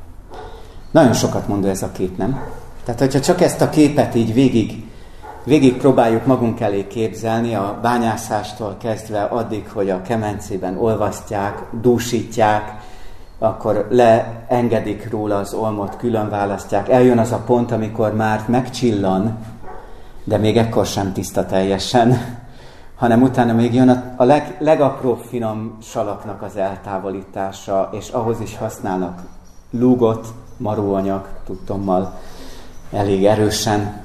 Nagyon sokat mondó ez a kép, nem? Tehát, hogyha csak ezt a képet így végig, végig próbáljuk magunk elé képzelni, a bányászástól kezdve addig, hogy a kemencében olvasztják, dúsítják, akkor leengedik róla az olmot, külön választják. Eljön az a pont, amikor már megcsillan, de még ekkor sem tiszta teljesen, hanem utána még jön a, a leg, legapróbb finom salaknak az eltávolítása, és ahhoz is használnak lúgot, maróanyag, tudtommal, elég erősen.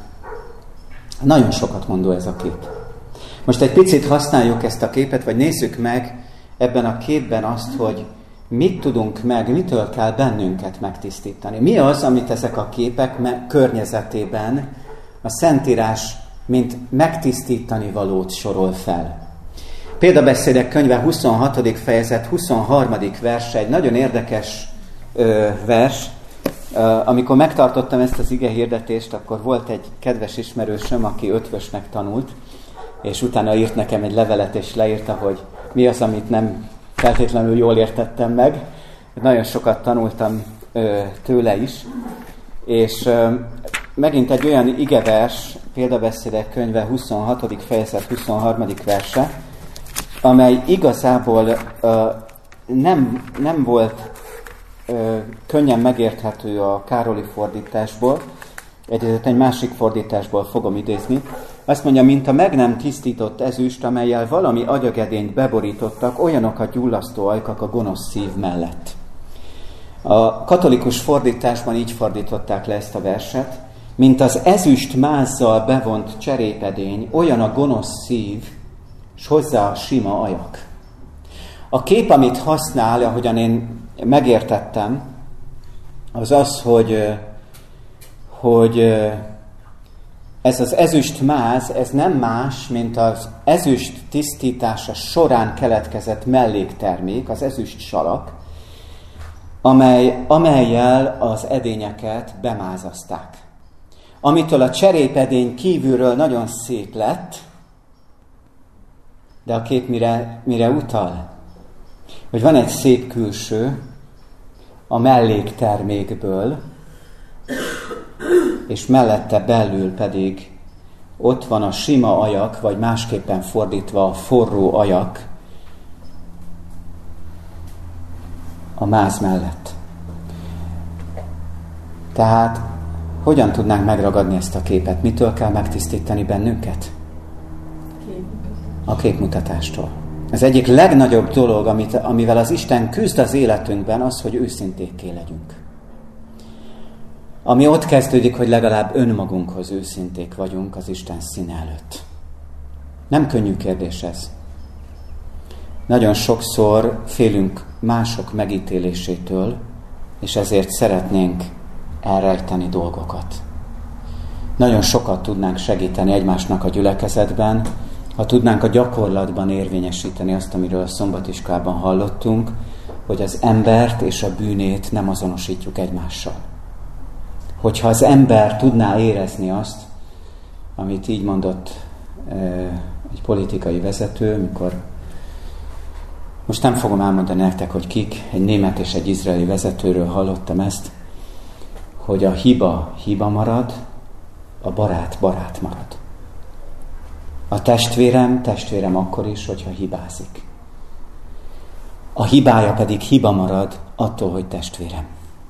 Nagyon sokat mondó ez a kép. Most egy picit használjuk ezt a képet, vagy nézzük meg ebben a képben azt, hogy mit tudunk meg, mitől kell bennünket megtisztítani. Mi az, amit ezek a képek me- környezetében a Szentírás mint megtisztítani valót sorol fel. Példabeszédek könyve huszonhatodik fejezet huszonharmadik verse, egy nagyon érdekes ö, vers. Uh, amikor megtartottam ezt az ige hirdetést, akkor volt egy kedves ismerősöm, aki ötvösnek tanult, és utána írt nekem egy levelet, és leírta, hogy mi az, amit nem feltétlenül jól értettem meg. Nagyon sokat tanultam uh, tőle is, és uh, megint egy olyan igevers, Példabeszédek könyve huszonhatodik fejezet huszonharmadik verse, amely igazából uh, nem, nem volt Ö, könnyen megérthető a Károli fordításból, egyébként egy másik fordításból fogom idézni. Azt mondja, mint a meg nem tisztított ezüst, amellyel valami agyagedényt beborítottak, olyanok a gyullasztó ajkak a gonosz szív mellett. A katolikus fordításban így fordították le ezt a verset, mint az ezüst mázzal bevont cserépedény, olyan a gonosz szív, s hozzá a sima ajak. A kép, amit használ, ahogyan én megértettem, az az, hogy, hogy ez az ezüstmáz, ez nem más, mint az ezüst tisztítása során keletkezett melléktermék, az ezüst salak, amely, amellyel az edényeket bemázazták. Amitől a cserépedény kívülről nagyon szép lett, de a kép mire, mire utal? Hogy van egy szép külső a melléktermékből, és mellette belül pedig ott van a sima ajak, vagy másképpen fordítva a forró ajak a máz mellett. Tehát hogyan tudnánk megragadni ezt a képet? Mitől kell megtisztítani bennünket? A képmutatástól. Az egyik legnagyobb dolog, amit, amivel az Isten küzd az életünkben, az, hogy őszintékké legyünk. Ami ott kezdődik, hogy legalább önmagunkhoz őszinték vagyunk az Isten színe előtt. Nem könnyű kérdés ez. Nagyon sokszor félünk mások megítélésétől, és ezért szeretnénk elrejteni dolgokat. Nagyon sokat tudnánk segíteni egymásnak a gyülekezetben, ha tudnánk a gyakorlatban érvényesíteni azt, amiről a szombatiskában hallottunk, hogy az embert és a bűnét nem azonosítjuk egymással. Hogyha az ember tudná érezni azt, amit így mondott e, egy politikai vezető, amikor most nem fogom elmondani nektek, hogy kik, egy német és egy izraeli vezetőről hallottam ezt, hogy a hiba hiba marad, a barát barát marad. A testvérem testvérem akkor is, hogyha hibázik. A hibája pedig hiba marad attól, hogy testvérem.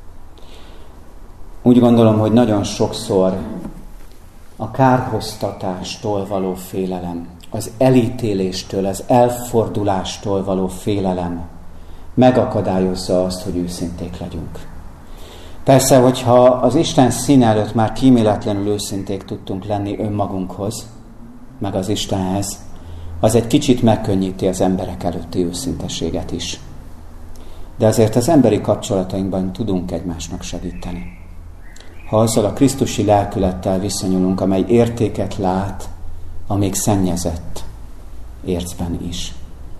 Úgy gondolom, hogy nagyon sokszor a kárhoztatástól való félelem, az elítéléstől, az elfordulástól való félelem megakadályozza azt, hogy őszinték legyünk. Persze, hogyha az Isten színe előtt már kíméletlenül őszinték tudtunk lenni önmagunkhoz, meg az Istenhez, az egy kicsit megkönnyíti az emberek előtti őszintességet is. De azért az emberi kapcsolatainkban tudunk egymásnak segíteni. Ha azzal a krisztusi lelkülettel viszonyulunk, amely értéket lát a még szennyezett ércben is.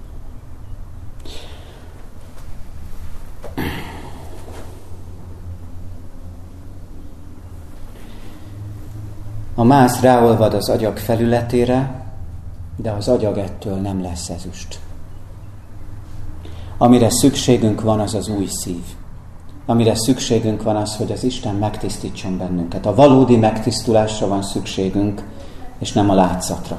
A máz ráolvad az agyag felületére, de az agyag ettől nem lesz ezüst. Amire szükségünk van, az az új szív. Amire szükségünk van az, hogy az Isten megtisztítson bennünket. A valódi megtisztulásra van szükségünk, és nem a látszatra.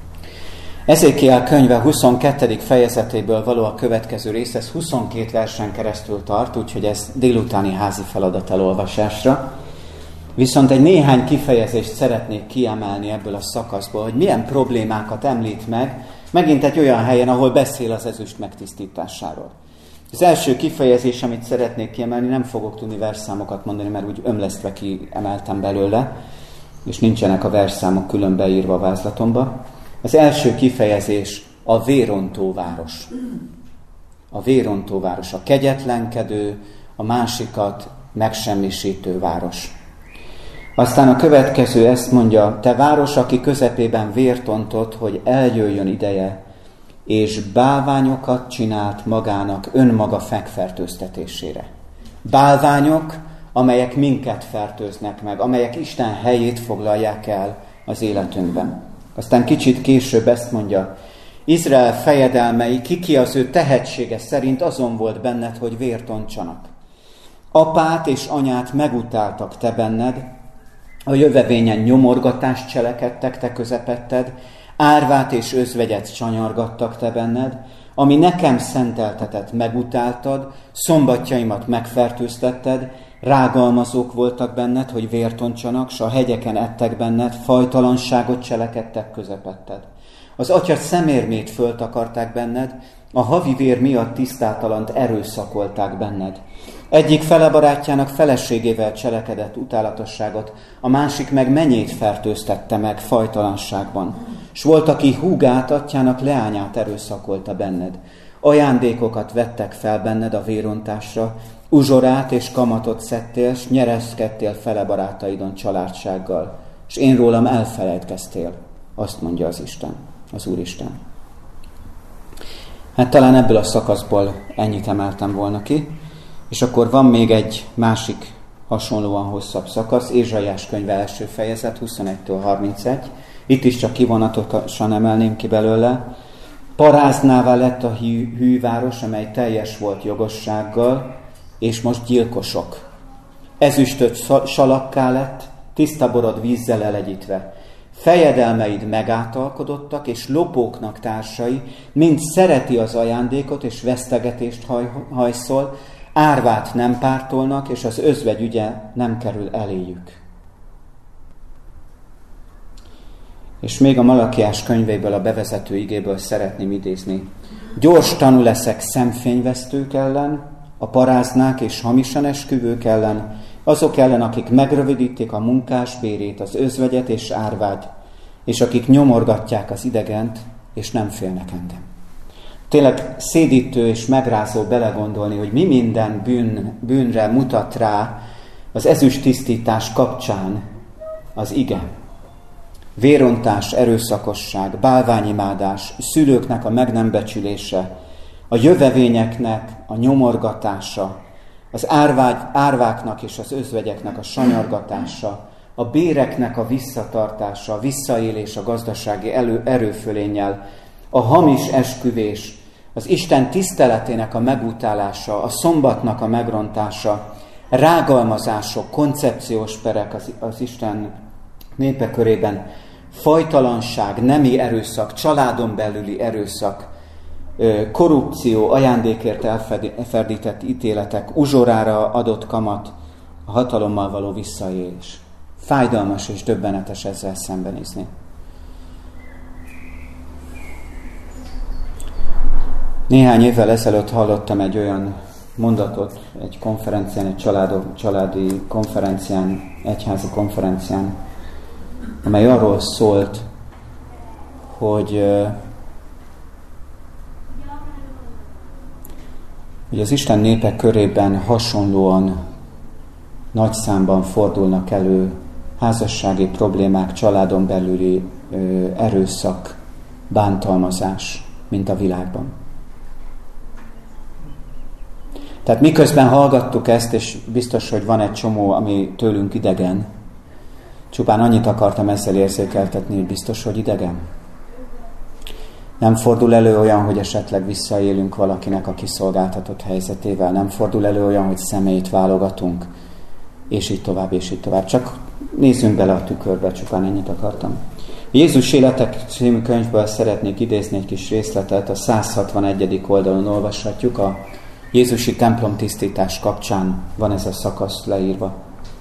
Ezékiel könyve huszonkettedik fejezetéből való a következő rész, ez huszonkét versen keresztül tart, úgyhogy ez délutáni házi feladat elolvasásra. Viszont egy néhány kifejezést szeretnék kiemelni ebből a szakaszból, hogy milyen problémákat említ meg, megint egy olyan helyen, ahol beszél az ezüst megtisztításáról. Az első kifejezés, amit szeretnék kiemelni, nem fogok tudni versszámokat mondani, mert úgy ömlesztve kiemeltem belőle, és nincsenek a versszámok külön beírva a vázlatomba. Az első kifejezés a vérontó város. A vérontó város, a kegyetlenkedő, a másikat megsemmisítő város. Aztán a következő ezt mondja, te város, aki közepében vért ontott, hogy eljöjjön ideje, és bálványokat csinált magának önmaga megfertőztetésére. Bálványok, amelyek minket fertőznek meg, amelyek Isten helyét foglalják el az életünkben. Aztán kicsit később ezt mondja, Izrael fejedelmei, ki-ki az ő tehetsége szerint azon volt benned, hogy vért ontsanak. Apát és anyát megutáltak te benned, a jövevényen nyomorgatást cselekedtek te közepetted, árvát és özvegyet csanyargattak te benned, ami nekem szenteltetett megutáltad, szombatjaimat megfertőztetted, rágalmazók voltak benned, hogy vért ontsanak, s a hegyeken ettek benned, fajtalanságot cselekedtek közepetted. Az atya szemérmét föltakarták benned, a havi vér miatt tisztátalant erőszakolták benned. Egyik fele barátjának feleségével cselekedett utálatosságot, a másik meg menyét fertőztette meg fajtalanságban. S volt, aki húgát, atyának leányát erőszakolta benned. ajándékokat vettek fel benned a vérontásra, uzsorát és kamatot szedtél, s nyereszkedtél fele barátaidon családsággal, és én rólam elfelejtkeztél, azt mondja az Isten, az Úristen. Hát talán ebből a szakaszból ennyit emeltem volna ki, és akkor van még egy másik hasonlóan hosszabb szakasz, Ézsaiás könyve első fejezet, huszonegytől harmincegy. Itt is csak kivonatosan emelném ki belőle. Paráznává lett a hű, hűváros, amely teljes volt jogossággal, és most gyilkosok. Ezüstöt salakká lett, tiszta borod vízzel elegyítve. Fejedelmeid megátalkodottak, és lopóknak társai, mind szereti az ajándékot, és vesztegetést haj, hajszol, árvát nem pártolnak, és az özvegy ügye nem kerül eléjük. És még a Malakiás könyvéből, a bevezető igéből szeretném idézni. Gyors tanú leszek szemfényvesztők ellen, a paráznák és hamisan esküvők ellen, azok ellen, akik megrövidítik a munkás bérét, az özvegyet és árvát, és akik nyomorgatják az idegent, és nem félnek engem. Tényleg szédítő és megrázó belegondolni, hogy mi minden bűn, bűnre mutat rá az ezüst tisztítás kapcsán az ige. Vérontás, erőszakosság, bálványimádás, szülőknek a meg nem becsülése, a jövevényeknek a nyomorgatása, az árvágy, árváknak és az özvegyeknek a sanyargatása, a béreknek a visszatartása, a visszaélés a gazdasági elő, erőfölénnyel, a hamis esküvés, az Isten tiszteletének a megutálása, a szombatnak a megrontása, rágalmazások, koncepciós perek az, az Isten népe körében, fajtalanság, nemi erőszak, családon belüli erőszak, korrupció, ajándékért elferdített ítéletek, uzsorára adott kamat, a hatalommal való visszaélés. Fájdalmas és döbbenetes ezzel szembenézni. Néhány évvel ezelőtt hallottam egy olyan mondatot egy konferencián, egy családok, családi konferencián, egyházi konferencián, amely arról szólt, hogy, hogy az Isten népe körében hasonlóan nagy számban fordulnak elő házassági problémák, családon belüli erőszak, bántalmazás, mint a világban. Tehát miközben hallgattuk ezt, és biztos, hogy van egy csomó, ami tőlünk idegen, csupán annyit akartam ezzel érzékeltetni, hogy biztos, hogy idegen. Nem fordul elő olyan, hogy esetleg visszaélünk valakinek a kiszolgáltatott helyzetével, nem fordul elő olyan, hogy személyt válogatunk, és így tovább, és így tovább. Csak nézzünk bele a tükörbe, csupán ennyit akartam. Jézus Életek című könyvből szeretnék idézni egy kis részletet, a száz hatvanegyedik oldalon olvashatjuk, a Jézusi templom tisztítás kapcsán van ez a szakasz leírva.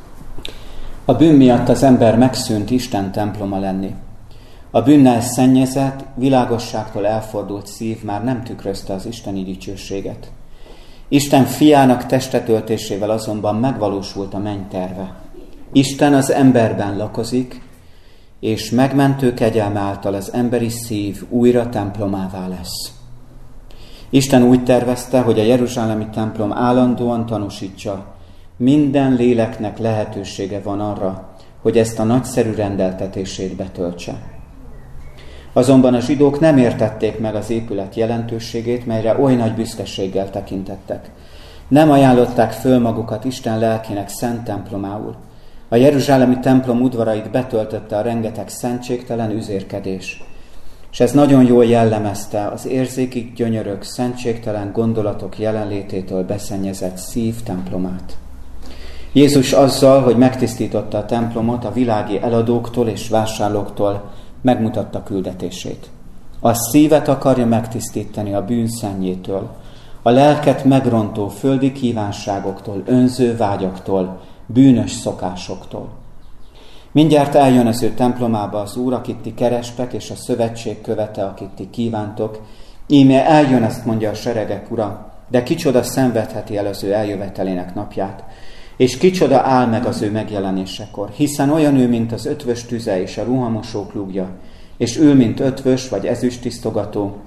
A bűn miatt az ember megszűnt Isten temploma lenni. A bűnnel szennyezett, világosságtól elfordult szív már nem tükrözte az isteni dicsőséget. Isten fiának testetöltésével azonban megvalósult a menny terve. Isten az emberben lakozik, és megmentő kegyelme által az emberi szív újra templomává lesz. Isten úgy tervezte, hogy a jeruzsálemi templom állandóan tanúsítsa, minden léleknek lehetősége van arra, hogy ezt a nagyszerű rendeltetését betöltse. Azonban a zsidók nem értették meg az épület jelentőségét, melyre oly nagy büszkeséggel tekintettek. Nem ajánlották föl magukat Isten lelkének szent templomául. A jeruzsálemi templom udvarait betöltötte a rengeteg szentségtelen üzérkedés. És ez nagyon jól jellemezte az érzékig gyönyörök, szentségtelen gondolatok jelenlététől beszennyezett szív templomát. Jézus azzal, hogy megtisztította a templomot a világi eladóktól és vásárlóktól, megmutatta küldetését. A szívet akarja megtisztítani a bűn szennyétől, a lelket megrontó földi kívánságoktól, önző vágyaktól, bűnös szokásoktól. Mindjárt eljön az ő templomába az Úr, akit ti kerestek, és a szövetség követe, akit ti kívántok. Íme eljön, ezt mondja a seregek Ura, de kicsoda szenvedheti el az ő eljövetelének napját, és kicsoda áll meg az ő megjelenésekor, hiszen olyan ő, mint az ötvös tüze és a ruhamosók lúgja, és ő, mint ötvös vagy ezüsttisztogató,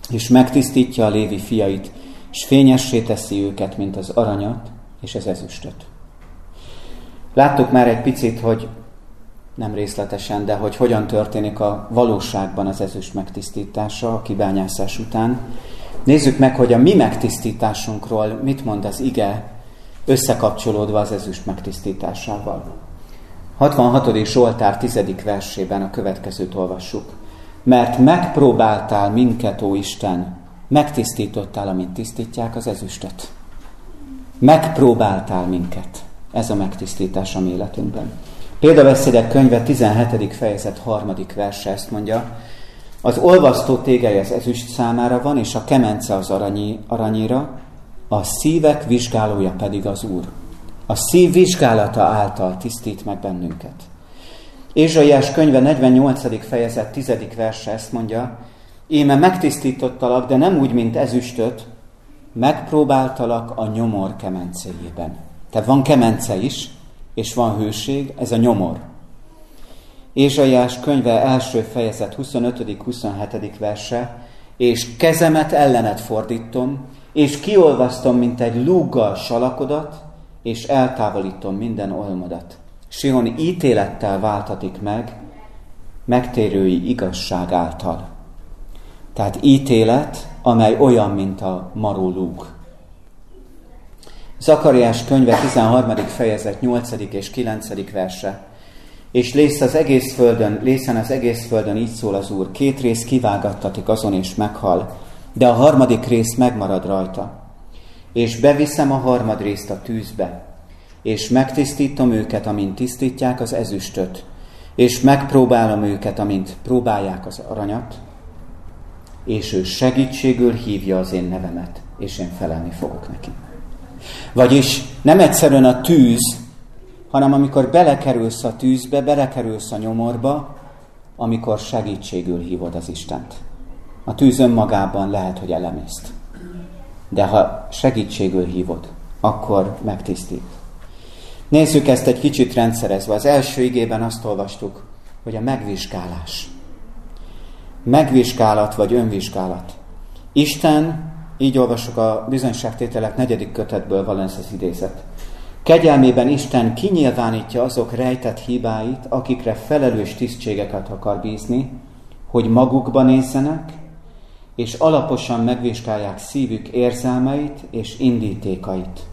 és megtisztítja a Lévi fiait, és fényessé teszi őket, mint az aranyat és az ezüstöt. Láttuk már egy picit, hogy nem részletesen, de hogy hogyan történik a valóságban az ezüst megtisztítása a kibányászás után. Nézzük meg, hogy a mi megtisztításunkról mit mond az ige, összekapcsolódva az ezüst megtisztításával. hatvanhatodik Zsoltár tizedik versében a következőt olvassuk. Mert megpróbáltál minket, ó Isten, megtisztítottál, amint tisztítják az ezüstöt. Megpróbáltál minket. Ez a megtisztítás a mi életünkben. Példabeszédek könyve tizenhetedik fejezet harmadik verse ezt mondja. Az olvasztó tégely az ezüst számára van, és a kemence az aranyi, aranyira, a szívek vizsgálója pedig az Úr. A szív vizsgálata által tisztít meg bennünket. Ézsaiás könyve negyvennyolcadik fejezet tizedik verse ezt mondja. Íme megtisztítottalak, de nem úgy, mint ezüstöt, megpróbáltalak a nyomor kemencéjében. Tehát van kemence is, és van hőség, ez a nyomor. Ézsaiás könyve első fejezet huszonötödik huszonhetedik verse, és kezemet ellened fordítom, és kiolvasztom, mint egy lúggal salakodat, és eltávolítom minden olmodat. Sion ítélettel váltatik meg, megtérői igazság által. Tehát ítélet, amely olyan, mint a maró lúg. Zakariás könyve tizenharmadik fejezet nyolcadik és kilencedik verse. És lész az egész földön, lészen az egész földön, így szól az Úr, két rész kivágattatik azon és meghal, de a harmadik rész megmarad rajta. És beviszem a harmadrészt a tűzbe, és megtisztítom őket, amint tisztítják az ezüstöt, és megpróbálom őket, amint próbálják az aranyat, és ő segítségül hívja az én nevemet, és én felelni fogok neki. Vagyis nem egyszerűen a tűz, hanem amikor belekerülsz a tűzbe, belekerülsz a nyomorba, amikor segítségül hívod az Istent. A tűz önmagában lehet, hogy elemészt. De ha segítségül hívod, akkor megtisztít. Nézzük ezt egy kicsit rendszerezve. Az első igében azt olvastuk, hogy a megvizsgálás. Megvizsgálat vagy önvizsgálat. Isten, így olvasok a bizonyságtételek negyedik kötetből, van ez az idézet. Kegyelmében Isten kinyilvánítja azok rejtett hibáit, akikre felelős tisztségeket akar bízni, hogy magukba nézzenek, és alaposan megvizsgálják szívük érzelmeit és indítékait.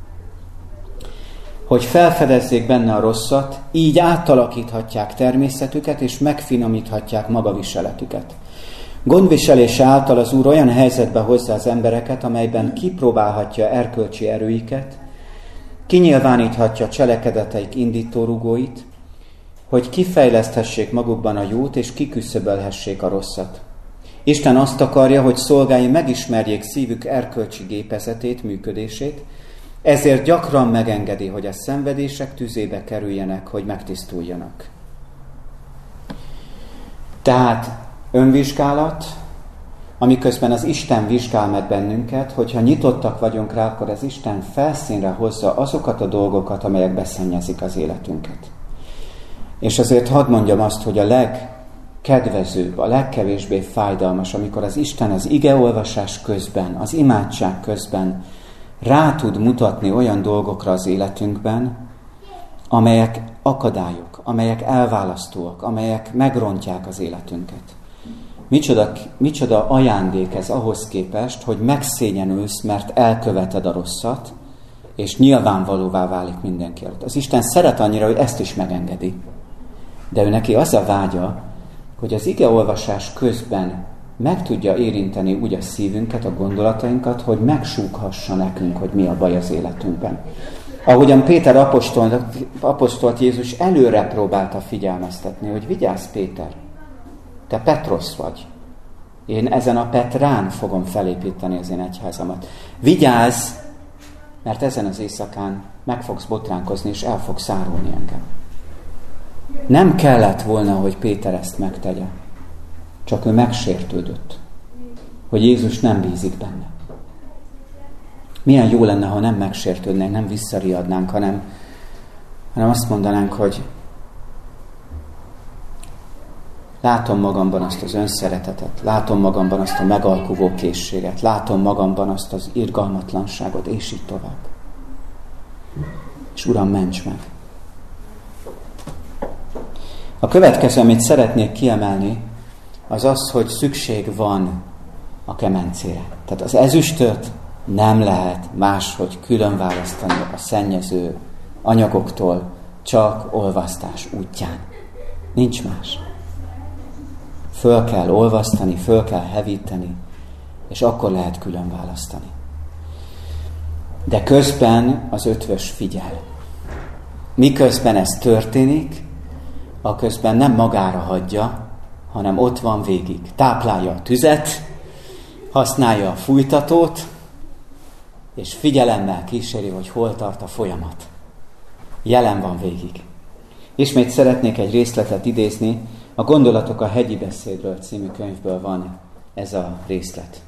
Hogy felfedezzék benne a rosszat, így átalakíthatják természetüket, és megfinomíthatják magaviseletüket. Gondviselése által az Úr olyan helyzetbe hozza az embereket, amelyben kipróbálhatja erkölcsi erőiket, kinyilváníthatja cselekedeteik indítórugóit, hogy kifejleszthessék magukban a jót, és kiküszöbölhessék a rosszat. Isten azt akarja, hogy szolgái megismerjék szívük erkölcsi gépezetét, működését, ezért gyakran megengedi, hogy a szenvedések tüzébe kerüljenek, hogy megtisztuljanak. Tehát önvizsgálat, amiközben az Isten vizsgál meg bennünket, hogyha nyitottak vagyunk rá, akkor az Isten felszínre hozza azokat a dolgokat, amelyek beszennyezik az életünket. És azért hadd mondjam azt, hogy a legkedvezőbb, a legkevésbé fájdalmas, amikor az Isten az igeolvasás közben, az imádság közben rá tud mutatni olyan dolgokra az életünkben, amelyek akadályok, amelyek elválasztóak, amelyek megrontják az életünket. Micsoda, micsoda ajándék ez ahhoz képest, hogy megszégyenülsz, mert elköveted a rosszat, és nyilvánvalóvá válik mindenki előtt. Az Isten szeret annyira, hogy ezt is megengedi. De ő neki az a vágya, hogy az igeolvasás közben meg tudja érinteni úgy a szívünket, a gondolatainkat, hogy megsúghassa nekünk, hogy mi a baj az életünkben. Ahogyan Péter apostolt, apostolt Jézus előre próbálta figyelmeztetni, hogy vigyázz Péter, te Petrosz vagy. Én ezen a Petrán fogom felépíteni az én egyházamat. Vigyázz, mert ezen az éjszakán meg fogsz botránkozni, és el fogsz árulni engem. Nem kellett volna, hogy Péter ezt megtegye. Csak ő megsértődött, hogy Jézus nem bízik benne. Milyen jó lenne, ha nem megsértődnénk, nem visszariadnánk, hanem, hanem azt mondanánk, hogy Látom magamban azt az önszeretetet, látom magamban azt a megalkuvó készséget, látom magamban azt az irgalmatlanságot, és így tovább. És Uram, ments meg! A következő, amit szeretnék kiemelni, az az, hogy szükség van a kemencére. Tehát az ezüstöt nem lehet máshogy külön választani a szennyező anyagoktól, csak olvasztás útján. Nincs más. Föl kell olvasztani, föl kell hevíteni, és akkor lehet külön választani. De közben az ötvös figyel. Miközben ez történik, a közben nem magára hagyja, hanem ott van végig. Táplálja a tüzet, használja a fújtatót, és figyelemmel kíséri, hogy hol tart a folyamat. Jelen van végig. Ismét szeretnék egy részletet idézni, a Gondolatok a hegyi beszédről című könyvből van ez a részlet.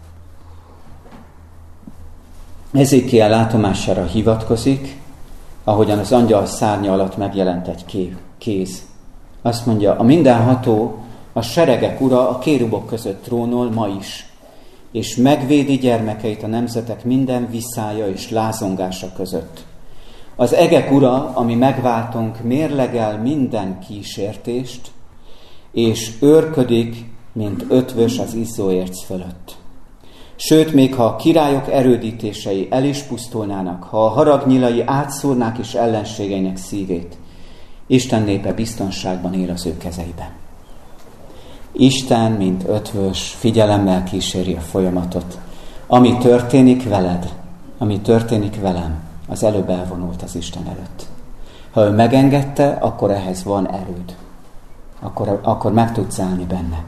Ezékiel látomására hivatkozik, ahogyan az angyal szárnya alatt megjelent egy kéz. Azt mondja, a mindenható, a seregek ura a kérubok között trónol ma is, és megvédi gyermekeit a nemzetek minden viszája és lázongása között. Az egek ura, ami megváltunk, mérlegel minden kísértést, és őrködik, mint ötvös az izzóérc fölött. Sőt, még ha a királyok erődítései el is pusztulnának, ha a haragnyilai átszúrnák is ellenségeinek szívét, Isten népe biztonságban él az ő kezeiben. Isten, mint ötvös, figyelemmel kíséri a folyamatot. Ami történik veled, ami történik velem, az előbb elvonult az Isten előtt. Ha ő megengedte, akkor ehhez van erőd. Akkor, akkor meg tudsz állni benne.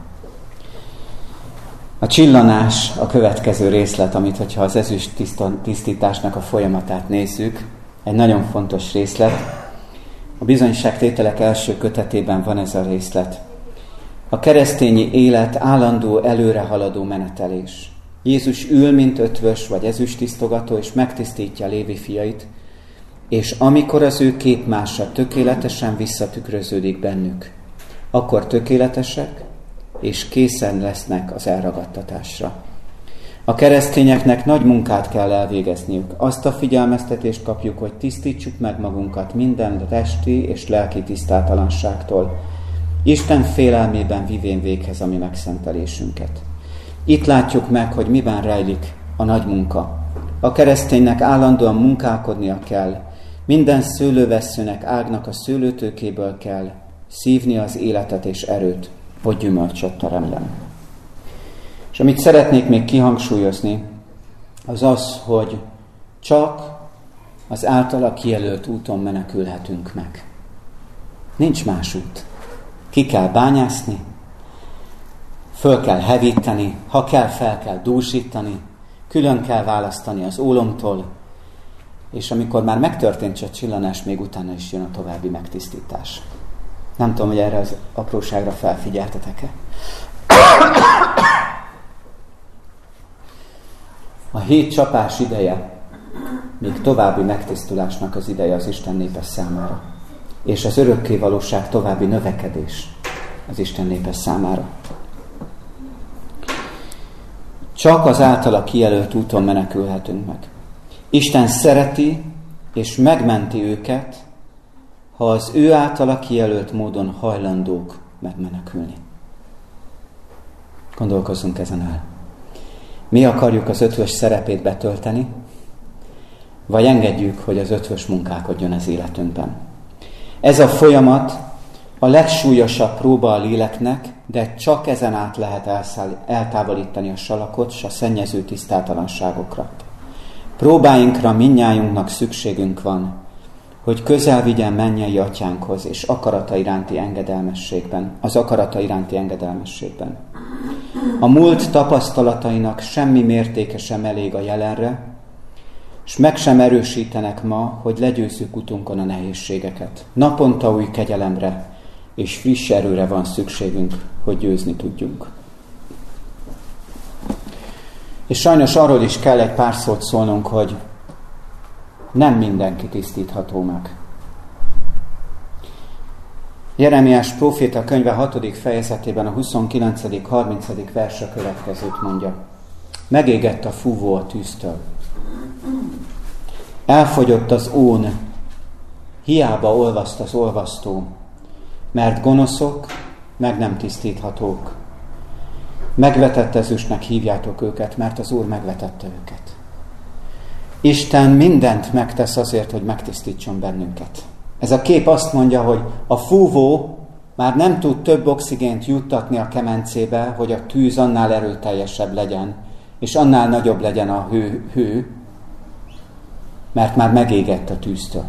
A csillanás a következő részlet, amit, hogyha az ezüst tisztításnak a folyamatát nézzük, egy nagyon fontos részlet. A bizonyságtételek első kötetében van ez a részlet. A keresztényi élet állandó előrehaladó menetelés. Jézus ül, mint ötvös vagy ezüsttisztogató, és megtisztítja Lévi fiait, és amikor az ő képmása tökéletesen visszatükröződik bennük, akkor tökéletesek, és készen lesznek az elragadtatásra. A keresztényeknek nagy munkát kell elvégezniük. Azt a figyelmeztetést kapjuk, hogy tisztítsuk meg magunkat minden testi és lelki tisztátalanságtól, Isten félelmében vivén véghez a mi megszentelésünket. Itt látjuk meg, hogy miben rejlik a nagy munka. A kereszténynek állandóan munkálkodnia kell, minden szőlővesszőnek ágnak a szőlőtőkéből kell szívni az életet és erőt, hogy gyümölcsöt teremjen. És amit szeretnék még kihangsúlyozni, az az, hogy csak az általa kijelölt úton menekülhetünk meg. Nincs más út. Ki kell bányászni, föl kell hevíteni, ha kell, fel kell dúsítani, külön kell választani az ólomtól, és amikor már megtörtént a csillanás, még utána is jön a további megtisztítás. Nem tudom, hogy erre az apróságra felfigyeltetek-e. A hét csapás ideje még további megtisztulásnak az ideje az Isten népe számára. És az örökké valóság további növekedés az Isten népe számára. Csak az általa kijelölt úton menekülhetünk meg. Isten szereti és megmenti őket, ha az ő általa kijelölt módon hajlandók megmenekülni. Gondolkozzunk ezen el. Mi akarjuk az ötvös szerepét betölteni, vagy engedjük, hogy az ötvös munkálkodjon az életünkben. Ez a folyamat a legsúlyosabb próba a léleknek, de csak ezen át lehet elszáll, eltávolítani a salakot s a szennyező tisztátalanságokra. Próbáinkra mindnyájunknak szükségünk van, hogy közel vigyen mennyei atyánkhoz és akarata iránti engedelmességben, az akarata iránti engedelmességben. A múlt tapasztalatainak semmi mértéke sem elég a jelenre, és meg sem erősítenek ma, hogy legyőzzük utunkon a nehézségeket. Naponta új kegyelemre és friss erőre van szükségünk, hogy győzni tudjunk. És sajnos arról is kell egy pár szót szólnunk, hogy nem mindenki tisztítható meg. Jeremiás próféta könyve hatodik fejezetében a huszonkilencedik harmincadik vers a következőt mondja. Megégett a fúvó a tűztől. Elfogyott az ón, hiába olvaszt az olvasztó, mert gonoszok, meg nem tisztíthatók. Megvetett ezüstnek hívjátok őket, mert az Úr megvetette őket. Isten mindent megtesz azért, hogy megtisztítson bennünket. Ez a kép azt mondja, hogy a fúvó már nem tud több oxigént juttatni a kemencébe, hogy a tűz annál erőteljesebb legyen, és annál nagyobb legyen a hő, hő, mert már megégett a tűztől.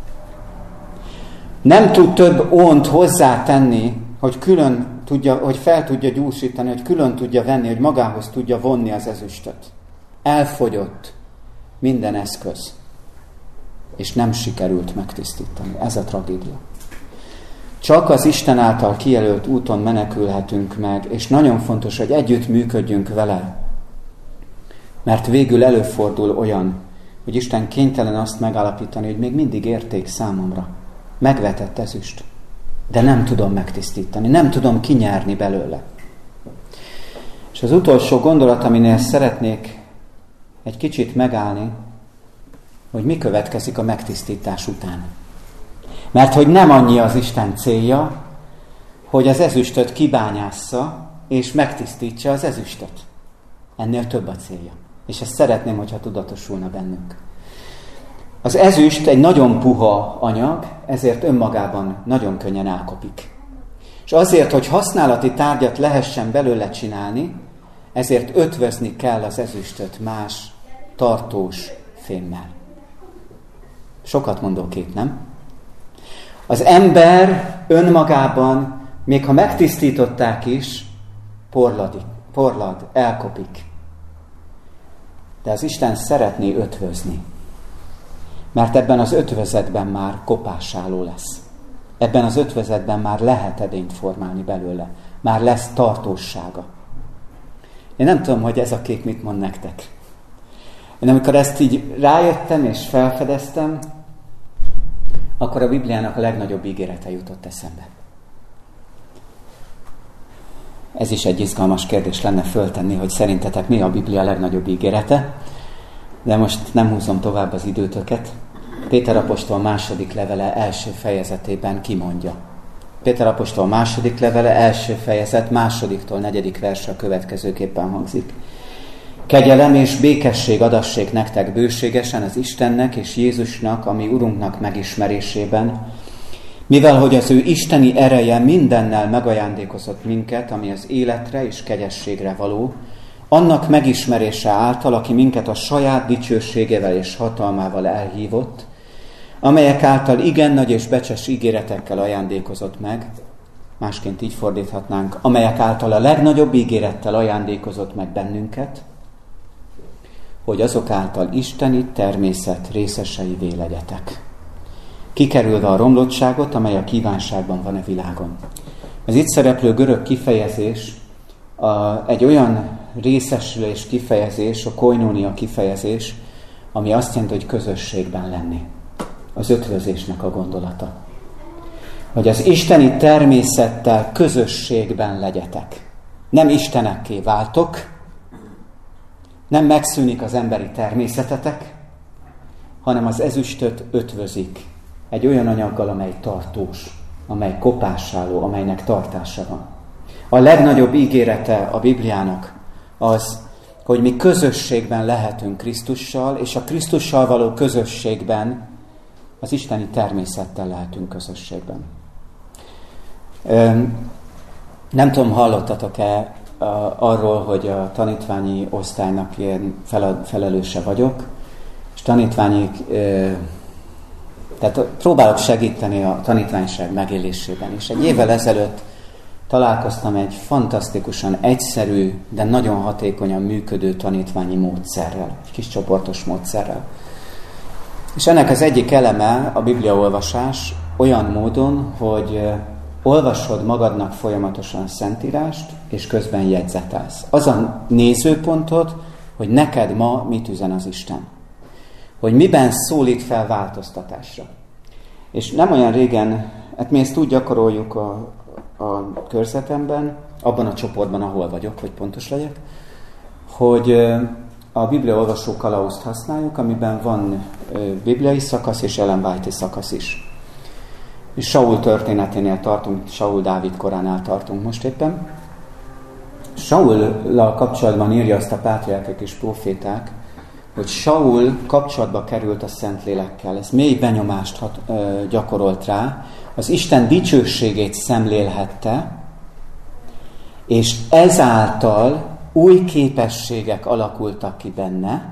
Nem tud több ónt hozzátenni, hogy külön tudja, hogy fel tudja gyújtsítani, hogy külön tudja venni, hogy magához tudja vonni az ezüstöt. Elfogyott minden eszköz, és nem sikerült megtisztítani. Ez a tragédia. Csak az Isten által kijelölt úton menekülhetünk meg, és nagyon fontos, hogy együtt működjünk vele, mert végül előfordul olyan, hogy Isten kénytelen azt megállapítani, hogy még mindig érték számomra. Megvetett ezüst, de nem tudom megtisztítani, nem tudom kinyerni belőle. És az utolsó gondolat, aminél szeretnék egy kicsit megállni, hogy mi következik a megtisztítás után. Mert hogy nem annyi az Isten célja, hogy az ezüstöt kibányásza, és megtisztítsa az ezüstöt. Ennél több a célja. És ezt szeretném, hogyha tudatosulna bennünk. Az ezüst egy nagyon puha anyag, ezért önmagában nagyon könnyen elkopik. És azért, hogy használati tárgyat lehessen belőle csinálni, ezért ötvözni kell az ezüstöt más tartós fémmel. Sokat mondó kép, nem? Az ember önmagában, még ha megtisztították is, porladik, porlad, elkopik. De az Isten szeretné ötvözni. Mert ebben az ötvözetben már kopássáló lesz. Ebben az ötvözetben már lehet edényt formálni belőle. Már lesz tartósága. Én nem tudom, hogy ez a kép mit mond nektek. Én amikor ezt így rájöttem és felfedeztem, akkor a Bibliának a legnagyobb ígérete jutott eszembe. Ez is egy izgalmas kérdés lenne föltenni, hogy szerintetek mi a Biblia legnagyobb ígérete, de most nem húzom tovább az időtöket. Péter apostol második levele első fejezetében kimondja. Péter apostol második levele első fejezet másodiktól negyedik verse a következőképpen hangzik. Kegyelem és békesség adassék nektek bőségesen az Istennek és Jézusnak, ami Urunknak megismerésében, mivel hogy az ő isteni ereje mindennel megajándékozott minket, ami az életre és kegyességre való, annak megismerése által, aki minket a saját dicsőségével és hatalmával elhívott, amelyek által igen nagy és becses ígéretekkel ajándékozott meg, másként így fordíthatnánk, amelyek által a legnagyobb ígérettel ajándékozott meg bennünket, hogy azok által isteni természet részeseivé legyetek. Kikerülve a romlottságot, amely a kívánságban van a világon. Az itt szereplő görög kifejezés a, egy olyan részesülés kifejezés, a koinónia kifejezés, ami azt jelenti, hogy közösségben lenni. Az ötvözésnek a gondolata. Hogy az isteni természettel közösségben legyetek. Nem istenekké váltok, nem megszűnik az emberi természetetek, hanem az ezüstöt ötvözik egy olyan anyaggal, amely tartós, amely kopássáló, amelynek tartása van. A legnagyobb ígérete a Bibliának az, hogy mi közösségben lehetünk Krisztussal, és a Krisztussal való közösségben az isteni természettel lehetünk közösségben. Nem tudom, hallottatok-e arról, hogy a tanítványi osztálynak ilyen felelőse vagyok, és tanítványi, tehát próbálok segíteni a tanítványság megélésében. És egy évvel ezelőtt találkoztam egy fantasztikusan egyszerű, de nagyon hatékonyan működő tanítványi módszerrel, egy kis csoportos módszerrel. És ennek az egyik eleme a bibliaolvasás olyan módon, hogy olvasod magadnak folyamatosan a Szentírást, és közben jegyzetelsz. Az a nézőpontod, hogy neked ma mit üzen az Isten. Hogy miben szólít fel változtatásra. És nem olyan régen hát mi ezt úgy gyakoroljuk a, a körzetemben, abban a csoportban, ahol vagyok, hogy pontos legyek, hogy a bibliaolvasó kalauzt használjuk, amiben van bibliai szakasz és Ellen White-i szakasz is. És Saul történeténél tartunk, Saul Dávid koránál tartunk most éppen. Saullal kapcsolatban írja azt a pátriárkák és proféták, hogy Saul kapcsolatba került a Szentlélekkel. Ez mély benyomást hat, ö, gyakorolt rá, az Isten dicsőségét szemlélhette, és ezáltal új képességek alakultak ki benne,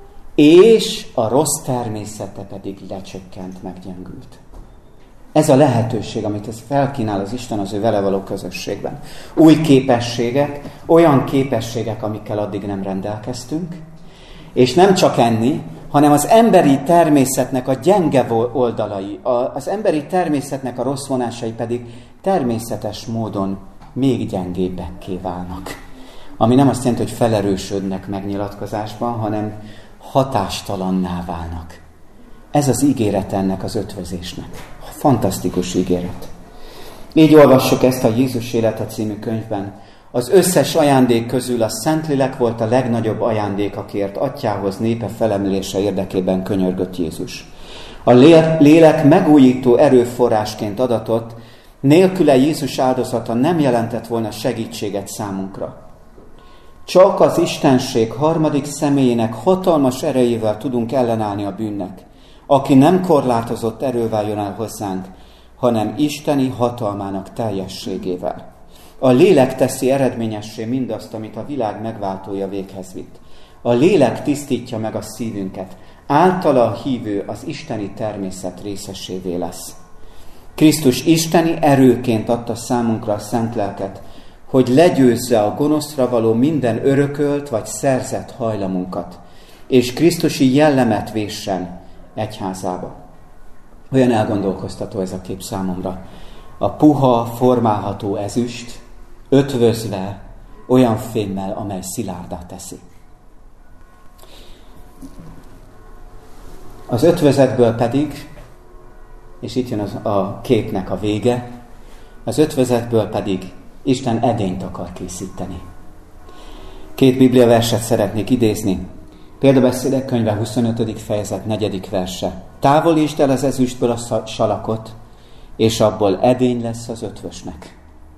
és a rossz természete pedig lecsökkent, meggyengült. Ez a lehetőség, amit ez felkínál az Isten az ő vele való közösségben. Új képességek, olyan képességek, amikkel addig nem rendelkeztünk, és nem csak enni, hanem az emberi természetnek a gyenge oldalai, az emberi természetnek a rossz vonásai pedig természetes módon még gyengébbekké válnak. Ami nem azt jelenti, hogy felerősödnek megnyilatkozásban, hanem hatástalanná válnak. Ez az ígéret ennek az ötvözésnek. Fantasztikus ígéret. Így olvassuk ezt a Jézus élete című könyvben. Az összes ajándék közül a Szentlélek volt a legnagyobb ajándék, akiért atyához népe felemelése érdekében könyörgött Jézus. A lélek megújító erőforrásként adatott, nélküle Jézus áldozata nem jelentett volna segítséget számunkra. Csak az Istenség harmadik személyének hatalmas erejével tudunk ellenállni a bűnnek, aki nem korlátozott erővel jön el hozzánk, hanem isteni hatalmának teljességével. A lélek teszi eredményessé mindazt, amit a világ megváltója véghez vitt. A lélek tisztítja meg a szívünket, általa a hívő az isteni természet részesévé lesz. Krisztus isteni erőként adta számunkra a szent lelket, hogy legyőzze a gonoszra való minden örökölt vagy szerzett hajlamunkat, és krisztusi jellemet véssen egyházába. Olyan elgondolkoztató ez a kép számomra. A puha, formálható ezüst, ötvözve olyan fémmel, amely szilárdá teszi. Az ötvözetből pedig, és itt jön az, a képnek a vége, az ötvözetből pedig Isten edényt akar készíteni. Két bibliaverset szeretnék idézni. Példabeszédek könyve huszonötödik fejezet negyedik verse. Távolítsd el az ezüstből a salakot, és abból edény lesz az ötvösnek.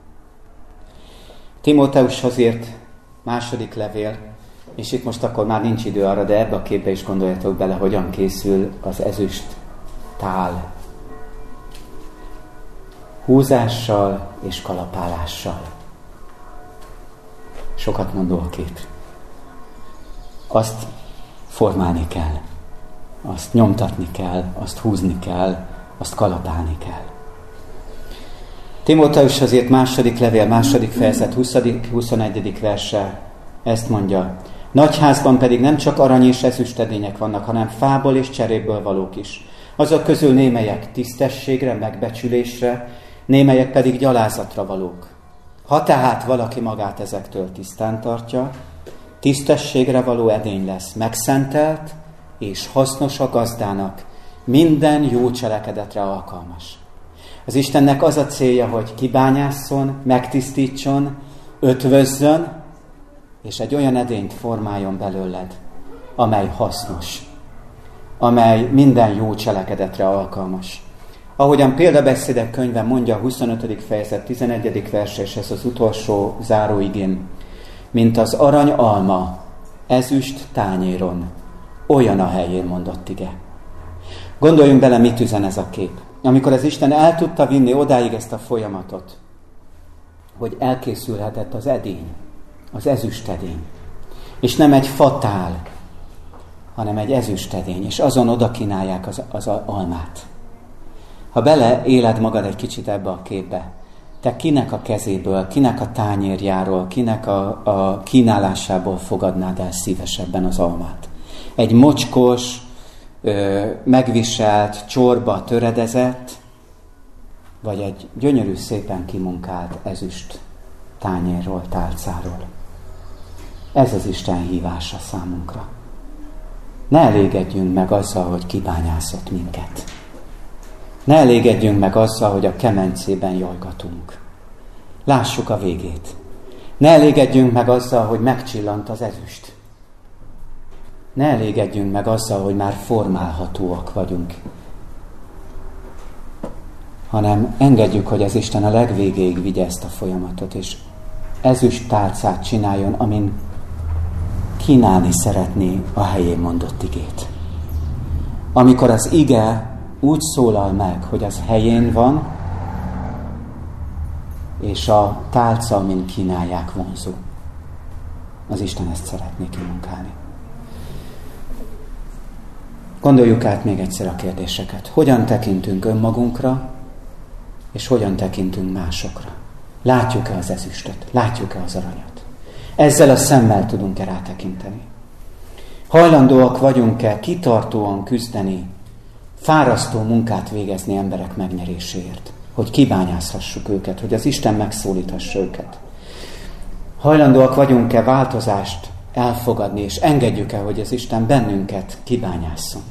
Timóteushoz írt második levél, és itt most akkor már nincs idő arra, de ebbe a képbe is gondoljatok bele, hogyan készül az ezüst tál. Húzással és kalapálással. Sokat mondó a kép. Azt formálni kell, azt nyomtatni kell, azt húzni kell, azt kalapálni kell. Timóteushoz írt második levél, második fejezet, huszonegyedik verse ezt mondja. Nagyházban pedig nem csak arany és ezüstedények vannak, hanem fából és cseréből valók is. Azok közül némelyek tisztességre, megbecsülésre, némelyek pedig gyalázatra valók. Ha tehát valaki magát ezektől tisztán tartja, tisztességre való edény lesz, megszentelt és hasznos a gazdának, minden jó cselekedetre alkalmas. Az Istennek az a célja, hogy kibányásszon, megtisztítson, ötvözzön, és egy olyan edényt formáljon belőled, amely hasznos, amely minden jó cselekedetre alkalmas. Ahogyan példabeszédek könyve mondja a huszonötödik fejezet tizenegyedik verse, és ez az utolsó záróigén, mint az arany alma, ezüst tányéron, olyan a helyén mondott ige. Gondoljunk bele, mit üzen ez a kép. Amikor az Isten el tudta vinni odáig ezt a folyamatot, hogy elkészülhetett az edény, az ezüstedény, és nem egy fatál, hanem egy ezüstedény, és azon oda kínálják az, az almát. Ha bele éled magad egy kicsit ebbe a képbe, te kinek a kezéből, kinek a tányérjáról, kinek a, a kínálásából fogadnád el szívesebben az almát? Egy mocskos, ö, megviselt, csorba töredezett, vagy egy gyönyörű, szépen kimunkált ezüst tányérról, tálcáról? Ez az Isten hívása számunkra. Ne elégedjünk meg azzal, hogy kibányászott minket. Ne elégedjünk meg azzal, hogy a kemencében jajgatunk. Lássuk a végét. Ne elégedjünk meg azzal, hogy megcsillant az ezüst. Ne elégedjünk meg azzal, hogy már formálhatóak vagyunk. Hanem engedjük, hogy az Isten a legvégéig vigye ezt a folyamatot, és ezüst tálcát csináljon, amin kínálni szeretné a helyén mondott igét. Amikor az ige úgy szólal meg, hogy az helyén van, és a tálca, amin kínálják, vonzó. Az Isten ezt szeretné kimunkálni. Gondoljuk át még egyszer a kérdéseket. Hogyan tekintünk önmagunkra, és hogyan tekintünk másokra? Látjuk-e az ezüstöt? Látjuk-e az aranyat? Ezzel a szemmel tudunk-e rátekinteni? Hajlandóak vagyunk-e kitartóan küzdeni, fárasztó munkát végezni emberek megnyeréséért, hogy kibányázhassuk őket, hogy az Isten megszólíthassa őket? Hajlandóak vagyunk-e változást elfogadni, és engedjük-e, hogy az Isten bennünket kibányásszon?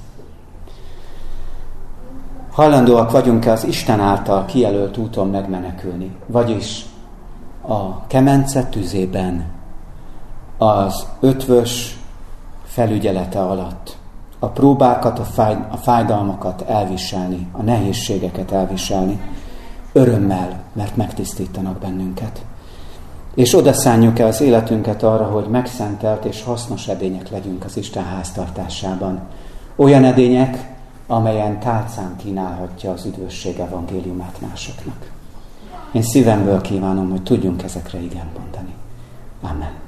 Hajlandóak vagyunk-e az Isten által kijelölt úton megmenekülni, vagyis a kemence tüzében, az ötvös felügyelete alatt a próbákat, a, fáj, a fájdalmakat elviselni, a nehézségeket elviselni, örömmel, mert megtisztítanak bennünket. És odaszánjuk-e az életünket arra, hogy megszentelt és hasznos edények legyünk az Isten háztartásában. Olyan edények, amelyen tálcán kínálhatja az üdvösség evangéliumát másoknak. Én szívemből kívánom, hogy tudjunk ezekre igen mondani. Amen.